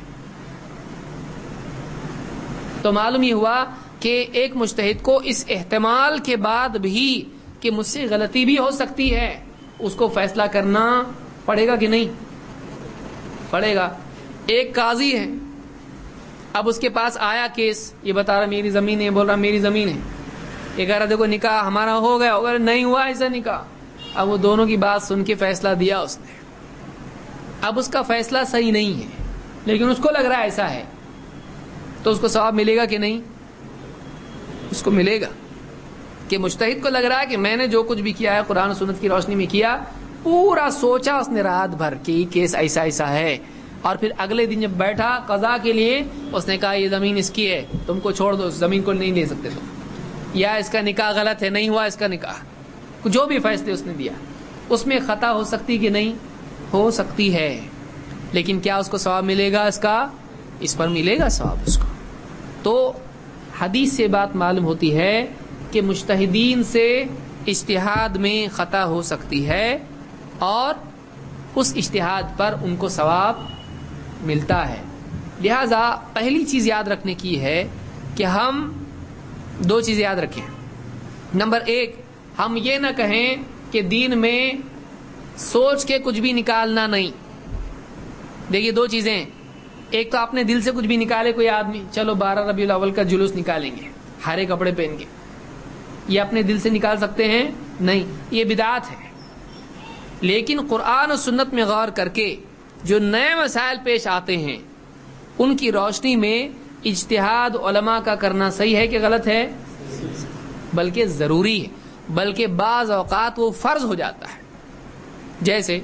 تو معلوم یہ ہوا کہ ایک مجتہد کو اس احتمال کے بعد بھی کہ مجھ سے غلطی بھی ہو سکتی ہے, اس کو فیصلہ کرنا پڑے گا کہ نہیں پڑے گا. ایک قاضی ہے, اب اس کے پاس آیا کیس, یہ بتا رہا میری زمین ہے, بول رہا میری زمین ہے. یہ کہہ رہا دیکھو نکاح ہمارا ہو گیا, اگر نہیں ہوا ایسا نکاح. اب وہ دونوں کی بات سن کے فیصلہ دیا اس نے. اب اس کا فیصلہ صحیح نہیں ہے, لیکن اس کو لگ رہا ہے ایسا ہے, تو اس کو ثواب ملے گا کہ نہیں؟ اس کو ملے گا. کہ مجتہد کو لگ رہا ہے کہ میں نے جو کچھ بھی کیا ہے قرآن و سنت کی روشنی میں کیا, پورا سوچا اس نے رات بھر کہ یہ کیس ایسا ایسا ہے, اور پھر اگلے دن جب بیٹھا قضا کے لیے اس نے کہا یہ زمین اس کی ہے, تم کو چھوڑ دو, اس زمین کو نہیں لے سکتے تم, یا اس کا نکاح غلط ہے, نہیں ہوا اس کا نکاح, جو بھی فیصلے اس نے دیا اس میں خطا ہو سکتی کہ نہیں ہو سکتی ہے, لیکن کیا اس کو ثواب ملے گا؟ اس کا اس پر ملے گا ثواب اس کو. تو حدیث سے بات معلوم ہوتی ہے کہ مجتہدین سے اجتہاد میں خطا ہو سکتی ہے اور اس اجتہاد پر ان کو ثواب ملتا ہے. لہذا پہلی چیز یاد رکھنے کی ہے کہ ہم دو چیزیں یاد رکھیں. نمبر ایک, ہم یہ نہ کہیں کہ دین میں سوچ کے کچھ بھی نکالنا نہیں. دیکھیے دو چیزیں, ایک تو اپنے دل سے کچھ بھی نکالے کوئی آدمی, چلو بارہ ربیع الاول کا جلوس نکالیں گے ہرے کپڑے پہن کے, یہ اپنے دل سے نکال سکتے ہیں؟ نہیں, یہ بدعت ہے. لیکن قرآن و سنت میں غور کر کے جو نئے مسائل پیش آتے ہیں ان کی روشنی میں اجتہاد علماء کا کرنا صحیح ہے کہ غلط ہے؟ بلکہ ضروری ہے, بلکہ بعض اوقات وہ فرض ہو جاتا ہے. جیسے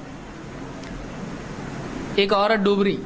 ایک عورت ڈوب رہی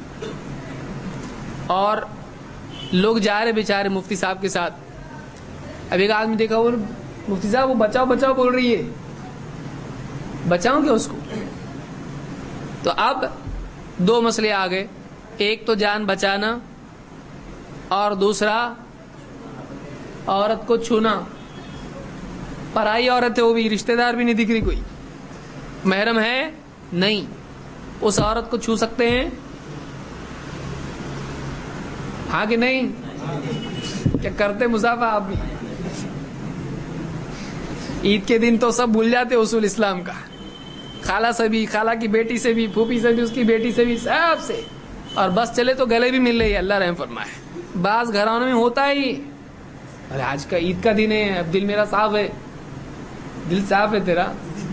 اور لوگ جا رہے بیچارے مفتی صاحب کے ساتھ, اب ایک آدمی دیکھا وہ مفتی صاحب وہ بچاؤ بچاؤ بول رہی ہے, بچاؤں گے اس کو؟ تو اب دو مسئلے آ گئے, ایک تو جان بچانا اور دوسرا عورت کو چھونا. پرائی عورت ہے, وہ بھی رشتہ دار بھی نہیں دکھ رہی, کوئی محرم ہے نہیں, اس عورت کو چھو سکتے ہیں؟ ہاں کہ نہیں؟ کیا کرتے مسافہ آپ بھی؟ عید کے دن تو سب بھول جاتے اصول اسلام کا, خالہ سے بھی, خالہ کی بیٹی سے بھی, پھوپھی سے بھی, اس کی بیٹی سے بھی, سب سے, اور بس چلے تو گلے بھی مل رہی ہے, اللہ رحم فرمائے. بعض گھرانوں میں ہوتا ہی, ارے آج کا عید کا دن ہے, اب دل میرا صاف ہے, دل صاف ہے تیرا,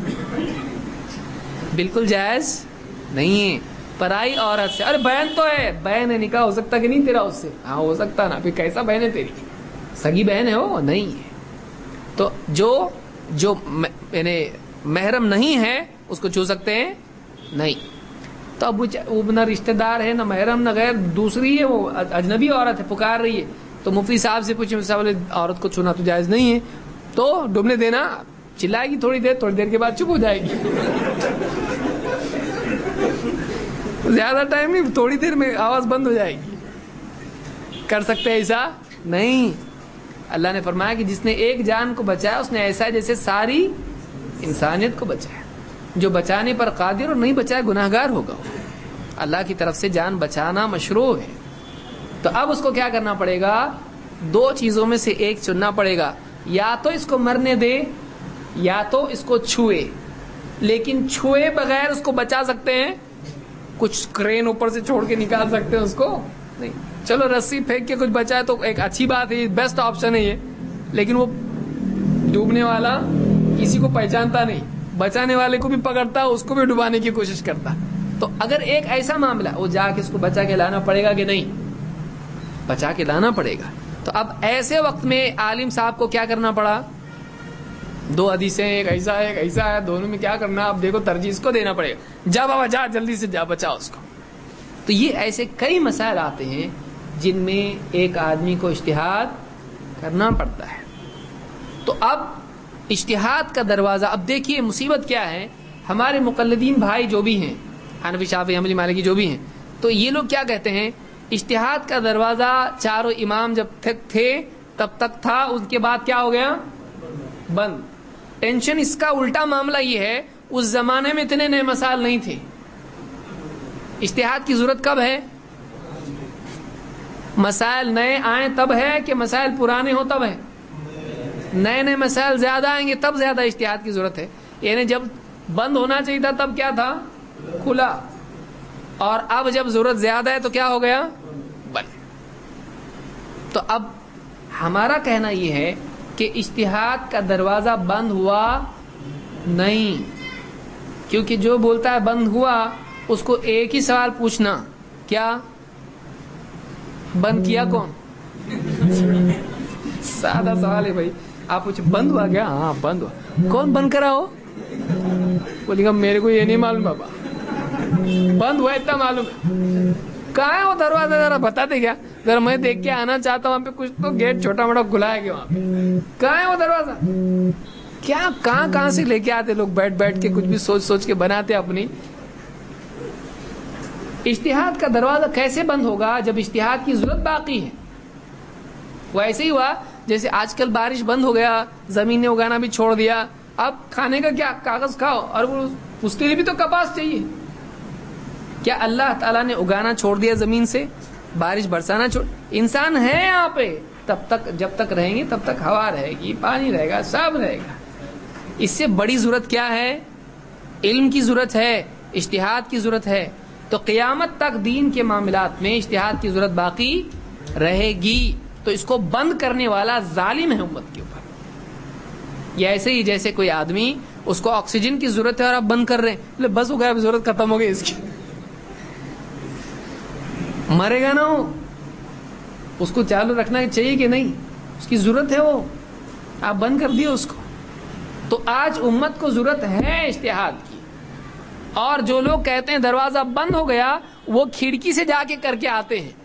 بالکل جائز نہیں ہے. پرائی عورت سے, ارے بہن تو ہے, بہن ہے, نکاح ہو سکتا کہ نہیں تیرا اس سے؟ ہاں ہو سکتا نا, پھر کیسا بہن ہے تیری؟ سگی بہن ہے وہ نہیں ہے. تو جو جو یعنی محرم نہیں ہے اس کو چھو سکتے ہیں؟ نہیں. تو اب وہ نہ رشتہ دار ہے, نہ محرم, نہ غیر, دوسری ہے, وہ اجنبی عورت ہے, پکار رہی ہے, تو مفتی صاحب سے پوچھے, مفتی صاحب عورت کو چھونا تو جائز نہیں ہے, تو ڈوبنے دینا. چلائے گی تھوڑی دیر, تھوڑی دیر کے بعد چپ ہو جائے گی. زیادہ ٹائم نہیں, تھوڑی دیر میں آواز بند ہو جائے گی. کر سکتے ایسا نہیں. اللہ نے فرمایا کہ جس نے ایک جان کو بچایا اس نے ایسا جیسے ساری انسانیت کو بچایا. جو بچانے پر قادر اور نہیں بچایا گناہگار ہوگا. اللہ کی طرف سے جان بچانا مشروع ہے. تو اب اس کو کیا کرنا پڑے گا؟ دو چیزوں میں سے ایک چننا پڑے گا, یا تو اس کو مرنے دے یا تو اس کو چھوئے. لیکن چھوئے بغیر اس کو بچا سکتے ہیں؟ کچھ کرین اوپر سے چھوڑ کے نکال سکتے ہیں اس کو؟ نہیں. چلو رسی پھینک کے کچھ بچائے تو ایک اچھی بات ہے, بیسٹ آپشن ہے یہ, لیکن وہ ڈوبنے والا کسی کو پہچانتا نہیں, بچانے والے کو بھی پکڑتا, اس کو بھی ڈبانے کی کوشش کرتا. تو اگر ایک ایسا معاملہ, وہ جا کے اس کو بچا کے لانا پڑے گا کہ نہیں؟ بچا کے لانا پڑے گا. تو اب ایسے وقت میں عالم صاحب کو کیا کرنا پڑا؟ دو حدیثیں, ایک ایسا ہے ایک ایسا ہے, دونوں میں کیا کرنا؟ اب دیکھو ترجیح اس کو دینا پڑے گا. جا بابا جا, جلدی سے جا, بچا اس کو. تو یہ ایسے کئی مسائل آتے ہیں جن میں ایک آدمی کو اجتہاد کرنا پڑتا ہے. تو اب اجتہاد کا دروازہ, اب دیکھیے مصیبت کیا ہے, ہمارے مقلدین بھائی جو بھی ہیں, حنفی شافعی حنبلی مالکی جو بھی ہیں, تو یہ لوگ کیا کہتے ہیں, اجتہاد کا دروازہ چاروں امام جب تک تھے تب تک تھا, اس کے بعد کیا ہو گیا؟ بند. ٹینشن اس کا الٹا معاملہ یہ ہے, اس زمانے میں اتنے نئے مسائل نہیں تھے. اجتہاد کی ضرورت کب ہے؟ مسائل نئے آئیں تب ہے, کہ مسائل پرانے ہوں تب ہے؟ نئے نئے مسائل زیادہ آئیں گے تب زیادہ اجتہاد کی ضرورت ہے. یعنی جب بند ہونا چاہیے تھا تب کیا تھا؟ کھلا. اور اب جب ضرورت زیادہ ہے تو کیا ہو گیا؟ بند. تو اب ہمارا کہنا یہ ہے کہ اجتہاد کا دروازہ بند ہوا نہیں, کیونکہ جو بولتا ہے بند ہوا اس کو ایک ہی سوال پوچھنا, کیا بند کیا کون؟ سادہ سوال ہے بھائی. آپ پوچھے بند ہوا کیا؟ ہاں بند ہوا. کون بند کرا ہو؟ بولے گا میرے کو یہ نہیں معلوم بابا. بند ہوا اتنا معلوم ہے. کہاں ہے وہ دروازہ ذرا بتاتے کیا؟ ذرا میں دیکھ کے آنا چاہتا ہوں. وہاں پہ کچھ تو گیٹ چھوٹا موٹا کھلا ہے کیا؟ وہاں پہ کہاں ہے وہ دروازہ؟ کیا کہاں کہاں سے لے کے آتے لوگ بیٹھ بیٹھ کے کچھ بھی سوچ سوچ کے بناتے اپنی. اجتہاد کا دروازہ کیسے بند ہوگا جب اجتہاد کی ضرورت باقی ہے؟ وہ ایسے ہی ہوا جیسے آج کل بارش بند ہو گیا, زمین نے اگانا بھی چھوڑ دیا, اب کھانے کا کیا, کاغذ کھاؤ, اور وہ اس کے لیے بھی تو کپاس چاہیے. کیا اللہ تعالیٰ نے اگانا چھوڑ دیا زمین سے, بارش برسانا چھوڑ؟ انسان ہے یہاں پہ, تب تک جب تک رہیں گے تب تک ہوا رہے گی, پانی رہے گا, سب رہے گا. اس سے بڑی ضرورت کیا ہے؟ علم کی ضرورت ہے, اجتہاد کی ضرورت ہے. تو قیامت تک دین کے معاملات میں اجتہاد کی ضرورت باقی رہے گی. تو اس کو بند کرنے والا ظالم ہے امت کے اوپر. یہ ایسے ہی جیسے کوئی آدمی, اس کو آکسیجن کی ضرورت ہے اور آپ بند کر رہے ہیں, بس ہو گیا, ضرورت ختم ہو گئی اس کی, مرے گا نا وہ. اس کو چالو رکھنا چاہیے کہ نہیں؟ اس کی ضرورت ہے, وہ آپ بند کر دیے اس کو. تو آج امت کو ضرورت ہے اجتہاد کی. اور جو لوگ کہتے ہیں دروازہ بند ہو گیا, وہ کھڑکی سے جا کے کر کے آتے ہیں.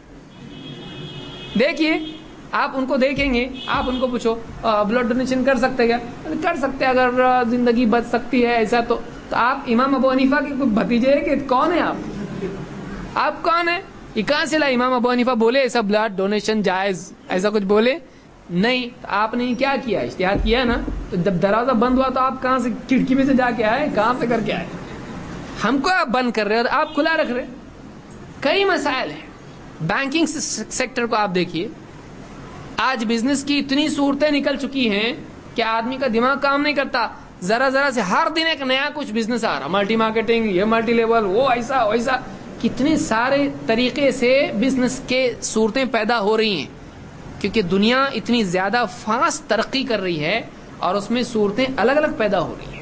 دیکھیے آپ ان کو دیکھیں گے, آپ ان کو پوچھو بلڈ ڈونیشن کر سکتے کیا؟ کر سکتے اگر زندگی بچ سکتی ہے ایسا. تو تو آپ امام ابو حنیفہ کے کوئی بھتیجے ہیں کہ کون ہے آپ؟ آپ کون ہیں؟ یہ کہاں سے لا امام ابو حنیفہ بولے ایسا بلڈ ڈونیشن جائز, ایسا کچھ بولے نہیں. آپ نے کیا کیا؟ اجتہاد کیا نا. تو جب دروازہ بند ہوا تو آپ کہاں سے, کھڑکی میں سے جا کے آئے, کہاں سے کر کے آئے؟ ہم کو آپ بند کر رہے اور آپ کھلا رکھ رہے. کئی مسائل ہیں. بینکنگ سیکٹر کو آپ دیکھیے, آج بزنس کی اتنی صورتیں نکل چکی ہیں کہ آدمی کا دماغ کام نہیں کرتا. ذرا ذرا سے ہر دن ایک نیا کچھ بزنس آ رہا, ملٹی مارکیٹنگ, یہ ملٹی لیول, وہ ایسا ویسا, کتنے سارے طریقے سے بزنس کے صورتیں پیدا ہو رہی ہیں. کیونکہ دنیا اتنی زیادہ فاسٹ ترقی کر رہی ہے اور اس میں صورتیں الگ الگ پیدا ہو رہی ہیں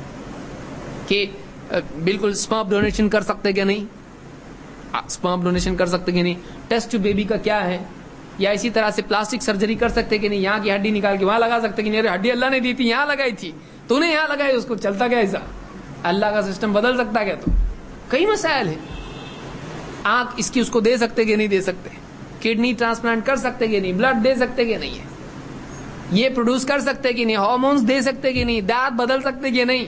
کہ بالکل اسپرم ڈونیشن کر سکتے کہ نہیں, اسپرم ڈونیشن کر سکتے کہ نہیں, ٹیسٹ ٹیوب بیبی کا کیا ہے, یا اسی طرح سے پلاسٹک سرجری کر سکتے کہ نہیں, یہاں کی ہڈی نکال کے وہاں لگا سکتے کہ نہیں, ارے ہڈی اللہ نے دی تھی یہاں لگائی تھی, تو نے یہاں لگائی, اس کو چلتا کیا ایسا, اللہ کا سسٹم بدل سکتا کیا؟ تو کئی مسائل ہیں. آنکھ اس کی اس کو دے سکتے کہ نہیں دے سکتے, کڈنی ٹرانسپلانٹ کر سکتے کہ نہیں, بلڈ دے سکتے کہ نہیں ہے, یہ پروڈیوس کر سکتے کہ نہیں, ہارمونز دے سکتے کہ نہیں, دانت بدل سکتے کہ نہیں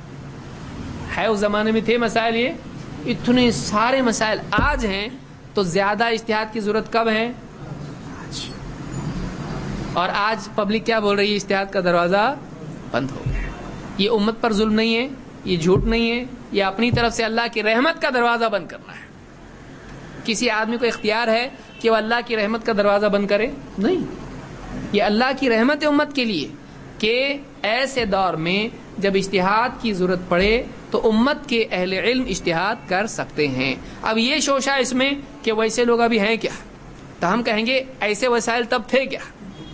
ہے. اس زمانے میں تھے مسائل, یہ اتنے سارے مسائل آج ہیں. تو زیادہ اجتہاد کی ضرورت کب ہے؟ آج. اور آج پبلک کیا بول رہی ہے؟ اجتہاد کا دروازہ بند ہو گیا. یہ امت پر ظلم نہیں ہے, یہ جھوٹ نہیں ہے, یہ اپنی طرف سے اللہ کی رحمت کا دروازہ بند کرنا ہے. کسی آدمی کو اختیار ہے کہ وہ اللہ کی رحمت کا دروازہ بند کرے؟ نہیں. یہ اللہ کی رحمت ہے امت کے لیے کہ ایسے دور میں جب اجتہاد کی ضرورت پڑے تو امت کے اہل علم اجتہاد کر سکتے ہیں. اب یہ شوشہ اس میں کہ ویسے لوگ ابھی ہیں کیا, تو ہم کہیں گے ایسے وسائل تب تھے کیا؟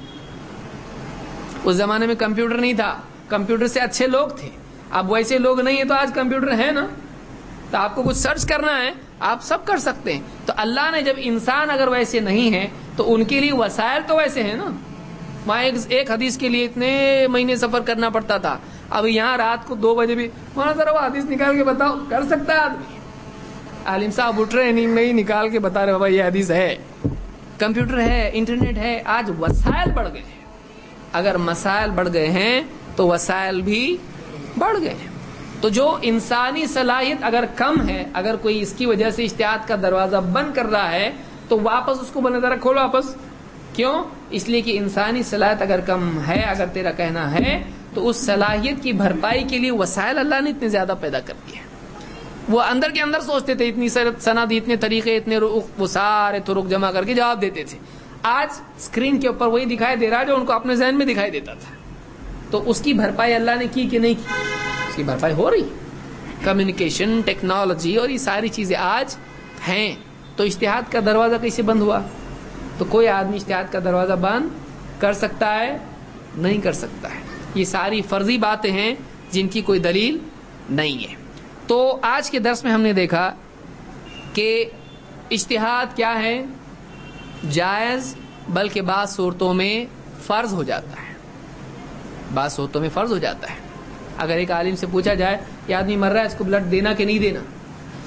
اس زمانے میں کمپیوٹر نہیں تھا, کمپیوٹر سے اچھے لوگ تھے. اب ویسے لوگ نہیں ہیں تو آج کمپیوٹر ہے نا, تو آپ کو کچھ سرچ کرنا ہے آپ سب کر سکتے ہیں. تو اللہ نے جب انسان اگر ویسے نہیں ہے تو ان کے لیے وسائل تو ویسے ہیں نا. وہاں ایک حدیث کے لیے اتنے مہینے سفر کرنا پڑتا تھا, اب یہاں رات کو دو بجے بھی وہاں ذرا وہ حدیث نکال کے بتاؤ, کر سکتا ہے آدمی. عالم صاحب اٹھ رہے نیند میں ہی نکال کے بتا رہے بابا یہ حدیث ہے. کمپیوٹر ہے, انٹرنیٹ ہے, آج وسائل بڑھ گئے ہیں. اگر مسائل بڑھ گئے ہیں تو وسائل بھی بڑھ گئے ہیں. تو جو انسانی صلاحیت اگر کم ہے, اگر کوئی اس کی وجہ سے اجتہاد کا دروازہ بند کر رہا ہے تو واپس اس کو بنا ذرا کھولو واپس. کیوں؟ اس لیے کہ انسانی صلاحیت اگر کم ہے, اگر تیرا کہنا ہے, تو اس صلاحیت کی بھرپائی کے لیے وسائل اللہ نے اتنے زیادہ پیدا کر دیے. وہ اندر کے اندر سوچتے تھے, اتنی سند, اتنے طریقے, اتنے وہ سارے طرق جمع کر کے جواب دیتے تھے. آج اسکرین کے اوپر وہی دکھائی دے رہا ہے جو ان کو اپنے ذہن میں دکھائی دیتا تھا. تو اس کی بھرپائی اللہ نے کی کہ نہیں کی؟ اس کی بھرپائی ہو رہی. کمیونیکیشن, ٹیکنالوجی اور یہ ساری چیزیں آج ہیں. تو اجتہاد کا دروازہ کیسے بند ہوا؟ تو کوئی آدمی اجتہاد کا دروازہ بند کر سکتا ہے؟ نہیں کر سکتا ہے. یہ ساری فرضی باتیں ہیں جن کی کوئی دلیل نہیں ہے. تو آج کے درس میں ہم نے دیکھا کہ اجتہاد کیا ہے؟ جائز, بلکہ بعض صورتوں میں فرض ہو جاتا ہے. بعض صورتوں میں فرض ہو جاتا ہے. اگر ایک عالم سے پوچھا جائے یہ آدمی مر رہا ہے, اس کو بلڈ دینا کہ نہیں دینا,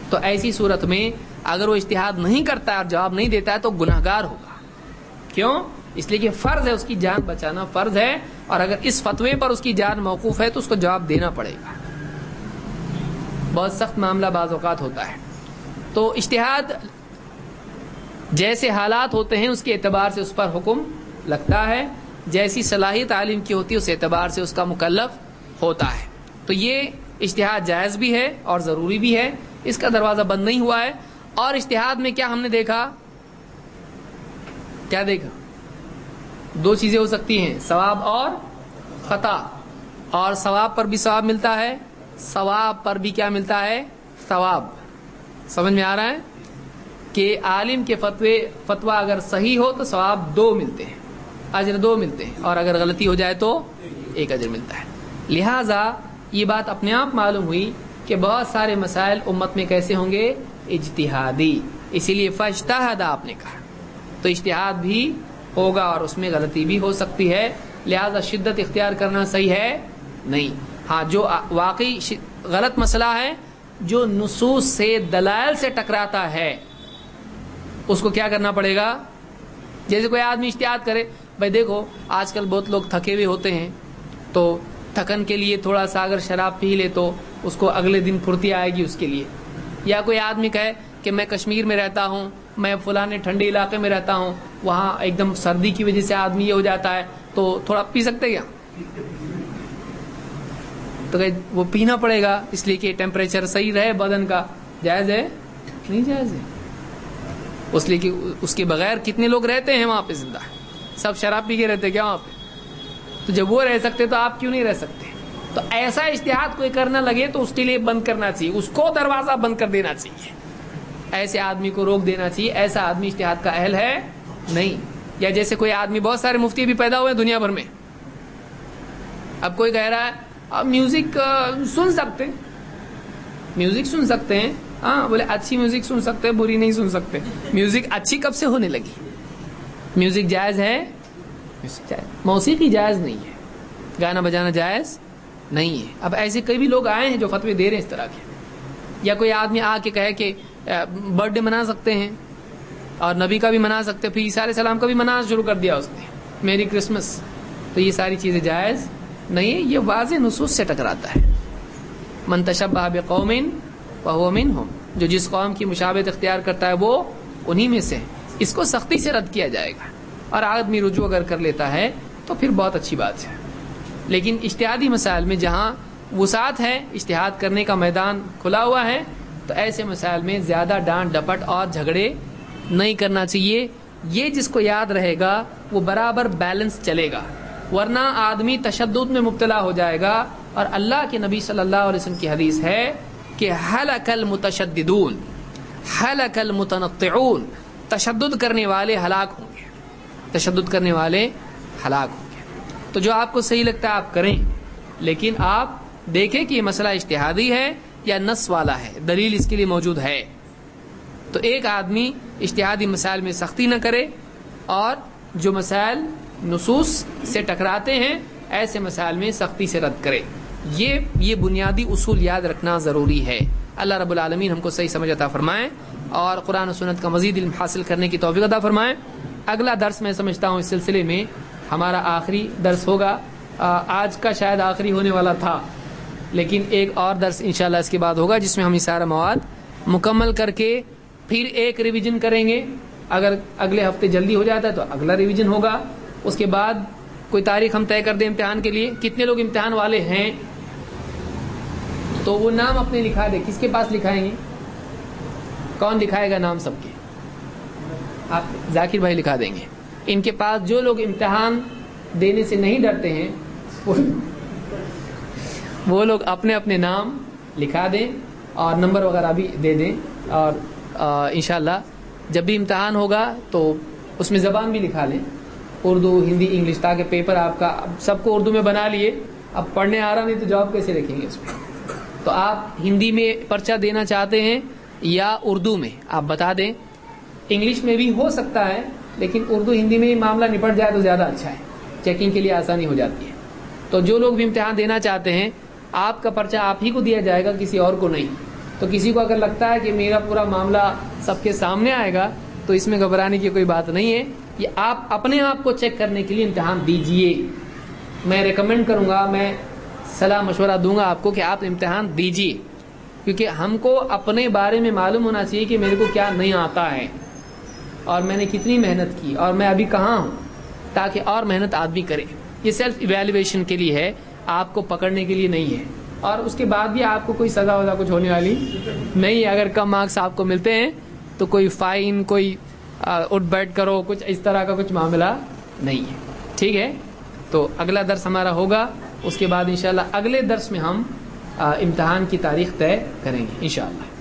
تو ایسی صورت میں اگر وہ اجتہاد نہیں کرتا ہے اور جواب نہیں دیتا ہے تو گناہگار ہوگا. کیوں؟ اس لیے کہ فرض ہے اس کی جان بچانا فرض ہے, اور اگر اس فتوے پر اس کی جان موقوف ہے تو اس کو جواب دینا پڑے گا. بہت سخت معاملہ بعض اوقات ہوتا ہے. تو اجتہاد جیسے حالات ہوتے ہیں اس کے اعتبار سے اس پر حکم لگتا ہے, جیسی صلاحیت عالم کی ہوتی ہے اس اعتبار سے اس کا مکلف ہوتا ہے. تو یہ اجتہاد جائز بھی ہے اور ضروری بھی ہے, اس کا دروازہ بند نہیں ہوا ہے. اور اجتہاد میں کیا ہم نے دیکھا, کیا دیکھا؟ دو چیزیں ہو سکتی ہیں, ثواب اور خطا. اور ثواب پر بھی ثواب ملتا ہے, ثواب پر بھی کیا ملتا ہے؟ ثواب. سمجھ میں آ رہا ہے کہ عالم کے فتوے فتویٰ اگر صحیح ہو تو ثواب دو ملتے ہیں, اجر دو ملتے ہیں, اور اگر غلطی ہو جائے تو ایک اجر ملتا ہے. لہذا یہ بات اپنے آپ معلوم ہوئی کہ بہت سارے مسائل امت میں کیسے ہوں گے؟ اجتہادی. اسی لیے فاجتہد آپ نے کہا, تو اجتہاد بھی ہوگا اور اس میں غلطی بھی ہو سکتی ہے. لہذا شدت اختیار کرنا صحیح ہے نہیں. ہاں, جو واقعی غلط مسئلہ ہے جو نصوص سے دلائل سے ٹکراتا ہے اس کو کیا کرنا پڑے گا؟ جیسے کوئی آدمی اجتہاد کرے, بھائی دیکھو آج کل بہت لوگ تھکے ہوئے ہوتے ہیں, تو تھکن کے لیے تھوڑا سا اگر شراب پی لے تو اس کو اگلے دن پھرتی آئے گی اس کے لیے. یا کوئی آدمی کہے کہ میں کشمیر میں رہتا ہوں, میں فلانے ٹھنڈے علاقے میں رہتا ہوں, وہاں ایک دم سردی کی وجہ سے آدمی یہ ہو جاتا ہے, تو تھوڑا پی سکتے کیا؟ تو کہ وہ پینا پڑے گا اس لیے کہ ٹیمپریچر صحیح رہے بدن کا. جائز ہے؟ نہیں جائز ہے. اس لیے کہ اس کے بغیر کتنے لوگ رہتے ہیں وہاں پہ زندہ, سب شراب پی کے رہتے کیا وہاں پہ؟ تو جب وہ رہ سکتے تو آپ کیوں نہیں رہ سکتے؟ تو ایسا اجتہاد کوئی کرنا لگے تو اس کے لیے بند کرنا چاہیے, اس کو دروازہ بند کر دینا چاہیے, ایسے آدمی کو روک دینا چاہیے. ایسا آدمی اجتہاد کا اہل ہے نہیں. یا جیسے کوئی آدمی, بہت سارے مفتی بھی پیدا ہوئے ہیں دنیا بھر میں. اب کوئی کہہ رہا ہے آپ میوزک سن سکتے ہیں, میوزک سن سکتے ہیں, ہاں بولے اچھی میوزک سن سکتے ہیں, بری نہیں سن سکتے. میوزک اچھی کب سے ہونے لگی؟ میوزک جائز ہے؟ موسیقی جائز نہیں ہے, گانا بجانا جائز نہیں ہے. اب ایسے کئی بھی لوگ آئے ہیں جو فتوے دے رہے ہیں اس طرح کے. یا کوئی آدمی آ کے کہے کہ برتھ ڈے منا سکتے ہیں اور نبی کا بھی منا سکتے ہیں, پھر عیسیٰ علیہ السلام کا بھی منانا شروع کر دیا اس نے, میری کرسمس. تو یہ ساری چیزیں جائز نہیں ہے, یہ واضح نصوص سے ٹکراتا ہے. من تشبہ بقوم فہو منہم, جو جس قوم کی مشابہت اختیار کرتا ہے وہ انہی میں سے. اس کو سختی سے رد کیا جائے گا, اور آدمی رجوع اگر کر لیتا ہے تو پھر بہت اچھی بات ہے. لیکن اجتہادی مسائل میں جہاں وسعت ہے, اجتہاد کرنے کا میدان کھلا ہوا ہے, تو ایسے مسائل میں زیادہ ڈانٹ ڈپٹ اور جھگڑے نہیں کرنا چاہیے. یہ جس کو یاد رہے گا وہ برابر بیلنس چلے گا, ورنہ آدمی تشدد میں مبتلا ہو جائے گا. اور اللہ کے نبی صلی اللہ علیہ وسلم کی حدیث ہے کہ ہلک المتشددون ہلک المتنطعون, تشدد کرنے والے ہلاک ہوں گے, تشدد کرنے والے ہلاک ہوں گے. تو جو آپ کو صحیح لگتا ہے آپ کریں, لیکن آپ دیکھیں کہ یہ مسئلہ اجتہادی ہے یا نص والا ہے, دلیل اس کے لیے موجود ہے. تو ایک آدمی اجتہادی مسائل میں سختی نہ کرے, اور جو مسائل نصوص سے ٹکراتے ہیں ایسے مسائل میں سختی سے رد کرے. یہ یہ بنیادی اصول یاد رکھنا ضروری ہے. اللہ رب العالمین ہم کو صحیح سمجھ عطا فرمائیں اور قرآن و سنت کا مزید علم حاصل کرنے کی توفیق عطا فرمائیں. اگلا درس میں سمجھتا ہوں اس سلسلے میں ہمارا آخری درس ہوگا. آج کا شاید آخری ہونے والا تھا, لیکن ایک اور درس انشاءاللہ اس کے بعد ہوگا جس میں ہم یہ سارا مواد مکمل کر کے پھر ایک ریویژن کریں گے. اگر اگلے ہفتے جلدی ہو جاتا ہے تو اگلا ریویژن ہوگا. اس کے بعد کوئی تاریخ ہم طے کر دیں امتحان کے لیے. کتنے لوگ امتحان والے ہیں تو وہ نام اپنے لکھا دیں. کس کے پاس لکھائیں گے؟ کون لکھائے گا نام سب کے؟ آپ ذاکر بھائی لکھا دیں گے. ان کے پاس جو لوگ امتحان دینے سے نہیں ڈرتے ہیں وہ لوگ اپنے اپنے نام لکھا دیں اور نمبر وغیرہ بھی دے دیں. اور انشاءاللہ جب بھی امتحان ہوگا تو اس میں زبان بھی لکھا لیں, اردو ہندی انگلش, تاکہ پیپر آپ کا سب کو اردو میں بنا لیے. اب پڑھنے آ رہا نہیں تو جواب کیسے لکھیں گے اس میں؟ تو آپ ہندی میں پرچہ دینا چاہتے ہیں یا اردو میں آپ بتا دیں. انگلش میں بھی ہو سکتا ہے, لیکن اردو ہندی میں معاملہ نپٹ جائے تو زیادہ اچھا ہے, چیکنگ کے لیے آسانی ہو جاتی ہے. تو جو لوگ بھی امتحان دینا چاہتے ہیں آپ کا پرچہ آپ ہی کو دیا جائے گا, کسی اور کو نہیں. تو کسی کو اگر لگتا ہے کہ میرا پورا معاملہ سب کے سامنے آئے گا تو اس میں گھبرانے کی کوئی بات نہیں ہے. یہ آپ اپنے آپ کو چیک کرنے کے لیے امتحان دیجئے. میں ریکمینڈ کروں گا, میں صلاح مشورہ دوں گا آپ کو کہ آپ امتحان دیجئے, کیونکہ ہم کو اپنے بارے میں معلوم ہونا چاہیے کہ میرے کو کیا نہیں آتا ہے اور میں نے کتنی محنت کی اور میں ابھی کہاں ہوں, تاکہ اور محنت آدمی کرے. یہ سیلف ایویلویشن کے لیے ہے, آپ کو پکڑنے کے لیے نہیں ہے. اور اس کے بعد بھی آپ کو کوئی سزا وزا کچھ ہونے والی نہیں ہے. اگر کم مارکس آپ کو ملتے ہیں تو کوئی فائن, کوئی اٹھ بیٹھ کرو, کچھ اس طرح کا کچھ معاملہ نہیں ہے. ٹھیک ہے, تو اگلا درس ہمارا ہوگا, اس کے بعد انشاءاللہ اگلے درس میں ہم امتحان کی تاریخ طے کریں گے انشاءاللہ.